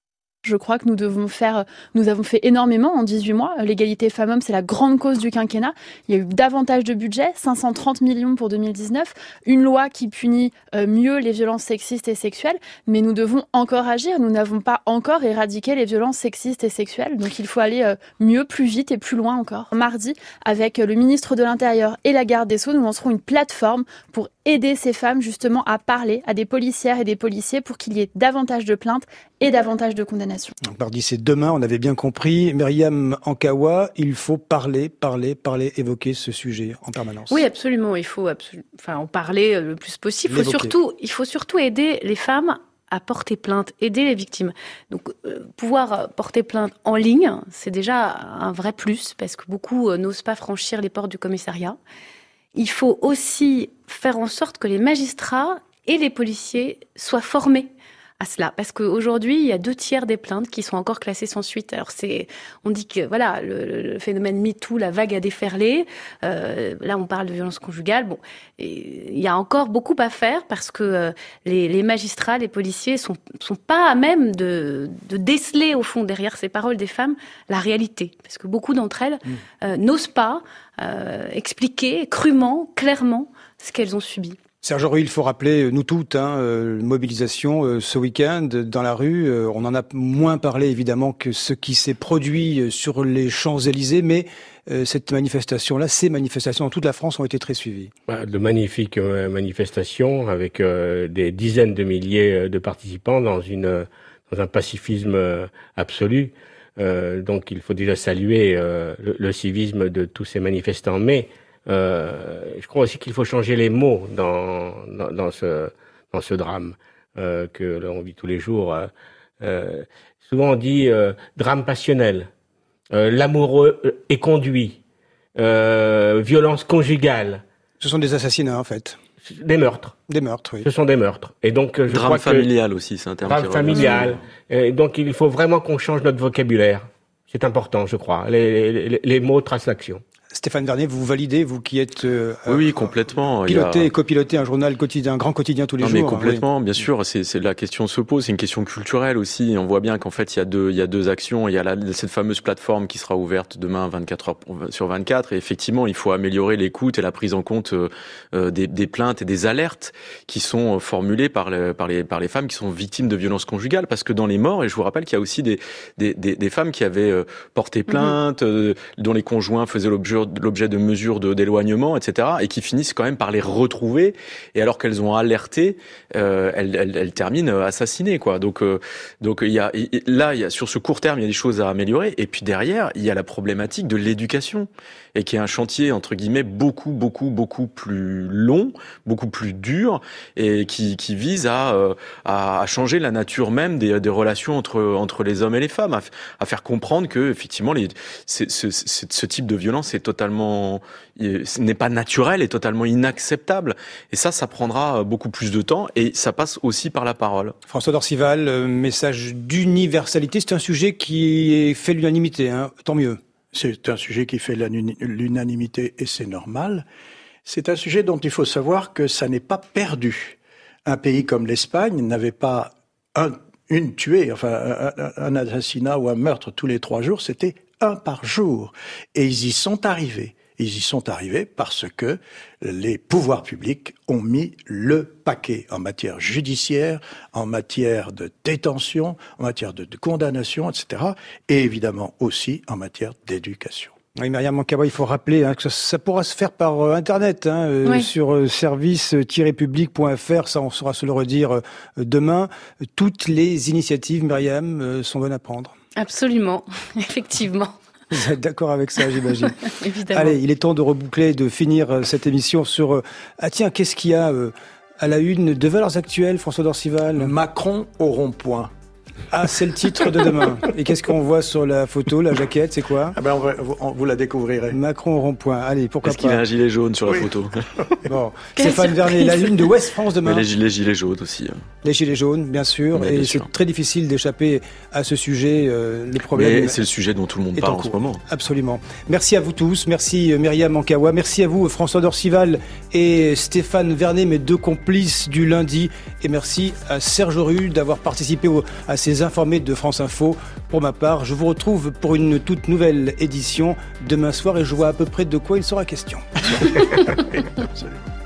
Je crois que nous devons faire, nous avons fait énormément en dix-huit mois. L'égalité femmes-hommes, c'est la grande cause du quinquennat. Il y a eu davantage de budget, cinq cent trente millions pour deux mille dix-neuf. Une loi qui punit mieux les violences sexistes et sexuelles. Mais nous devons encore agir. Nous n'avons pas encore éradiqué les violences sexistes et sexuelles. Donc il faut aller mieux, plus vite et plus loin encore. Mardi, avec le ministre de l'Intérieur et la garde des Sceaux, nous lancerons une plateforme pour aider ces femmes justement à parler à des policières et des policiers pour qu'il y ait davantage de plaintes et davantage de condamnations. Mardi, c'est demain, on avait bien compris. Myriam Ankawa, il faut parler, parler, parler, évoquer ce sujet en permanence. Oui, absolument. Il faut absolu- enfin, en parler le plus possible. Il faut, surtout, il faut surtout aider les femmes à porter plainte, aider les victimes. Donc, euh, pouvoir porter plainte en ligne, c'est déjà un vrai plus, parce que beaucoup euh, n'osent pas franchir les portes du commissariat. Il faut aussi faire en sorte que les magistrats et les policiers soient formés à cela, parce qu'aujourd'hui, il y a deux tiers des plaintes qui sont encore classées sans suite. Alors c'est, on dit que voilà, le, le phénomène MeToo, la vague a déferlé. Euh, là, on parle de violence conjugale. Bon, et il y a encore beaucoup à faire parce que euh, les, les magistrats, les policiers sont sont pas à même de, de déceler au fond derrière ces paroles des femmes la réalité, parce que beaucoup d'entre elles mmh. euh, n'osent pas euh, expliquer crûment, clairement ce qu'elles ont subi. Serge Aury, il faut rappeler, nous toutes, hein, euh, mobilisation euh, ce week-end dans la rue. Euh, on en a moins parlé évidemment que ce qui s'est produit sur les Champs-Élysées, mais euh, cette manifestation-là, ces manifestations dans toute la France ont été très suivies. De magnifiques euh, manifestations avec euh, des dizaines de milliers de participants dans une dans un pacifisme euh, absolu. Euh, donc il faut déjà saluer euh, le, le civisme de tous ces manifestants, mais Euh, je crois aussi qu'il faut changer les mots dans dans, dans ce dans ce drame euh, que l'on vit tous les jours. Euh, souvent on dit euh, drame passionnel, euh, l'amoureux est conduit, euh, violence conjugale. Ce sont des assassinats en fait. Des meurtres. Des meurtres, oui. Ce sont des meurtres. Et donc je drame crois familial que, aussi, c'est un terme. Drame familial. Et donc il faut vraiment qu'on change notre vocabulaire. C'est important, je crois. Les, les, les mots tracent l'action. Stéphane Vernet, vous validez, vous qui êtes euh, oui, oui, complètement. piloté Il y a... et copiloté un journal quotidien, un grand quotidien tous les non, jours. Mais complètement, oui. bien sûr. C'est, c'est la question se pose. C'est une question culturelle aussi. On voit bien qu'en fait, il y a deux, il y a deux actions. Il y a la, cette fameuse plateforme qui sera ouverte demain vingt-quatre heures sur vingt-quatre. Et effectivement, il faut améliorer l'écoute et la prise en compte euh, des, des plaintes et des alertes qui sont formulées par, le, par les, par les femmes qui sont victimes de violences conjugales. Parce que dans les morts, et je vous rappelle qu'il y a aussi des, des, des, des femmes qui avaient porté plainte, mmh. euh, dont les conjoints faisaient l'objet mesures, l'objet de mesures de, d'éloignement, et cetera, et qui finissent quand même par les retrouver. Et alors qu'elles ont alerté, euh, elles, elles, elles terminent assassinées, quoi. Donc, euh, donc il y a là, il y a sur ce court terme, il y a des choses à améliorer. Et puis derrière, il y a la problématique de l'éducation, et qui est un chantier entre guillemets beaucoup, beaucoup, beaucoup plus long, beaucoup plus dur, et qui, qui vise à, euh, à changer la nature même des, des relations entre entre les hommes et les femmes, à, à faire comprendre que effectivement, les, c'est, ce, ce, ce type de violence est totalement, ce n'est pas naturel et totalement inacceptable. Et ça, ça prendra beaucoup plus de temps, et ça passe aussi par la parole. François d'Orcival, message d'universalité, c'est un sujet qui fait l'unanimité, hein, tant mieux. C'est un sujet qui fait l'unanimité et c'est normal. C'est un sujet dont il faut savoir que ça n'est pas perdu. Un pays comme l'Espagne n'avait pas un, une tuée, enfin un, un assassinat ou un meurtre tous les trois jours, c'était un par jour. Et ils y sont arrivés. Ils y sont arrivés parce que les pouvoirs publics ont mis le paquet en matière judiciaire, en matière de détention, en matière de, de condamnation, et cetera. Et évidemment aussi en matière d'éducation. Oui, Myriam Mankawa, il faut rappeler hein, que ça, ça pourra se faire par euh, Internet, hein, euh, oui. sur euh, service tiret public point f r, ça on saura se le redire euh, demain. Toutes les initiatives, Myriam, euh, sont bonnes à prendre. Absolument, effectivement. Vous êtes d'accord avec ça, j'imagine. Évidemment. Allez, il est temps de reboucler, de finir cette émission sur... Euh, ah tiens, qu'est-ce qu'il y a euh, à la une de Valeurs Actuelles, François d'Orcival ? Macron au rond-point. Ah, c'est le titre de demain. Et qu'est-ce qu'on voit sur la photo, la jaquette, c'est quoi ? Ah ben on va, on, vous la découvrirez. Macron au rond-point. Allez, pourquoi Est-ce pas ? Est-ce qu'il a un gilet jaune sur la oui. photo ? Bon, Stéphane Vernet, la une de Ouest France demain. Mais les, les gilets jaunes aussi. Hein. Les gilets jaunes, bien sûr. Mais et bien c'est sûr. Très difficile d'échapper à ce sujet. Euh, le problème. Mais c'est le sujet dont tout le monde parle en, en ce moment. Absolument. Merci à vous tous. Merci Myriam Mankawa. Merci à vous François d'Orcival et Stéphane Vernet, mes deux complices du lundi. Et merci à Serge Rue d'avoir participé au, à ces informés de France Info. Pour ma part, je vous retrouve pour une toute nouvelle édition demain soir et je vois à peu près de quoi il sera question. Absolument.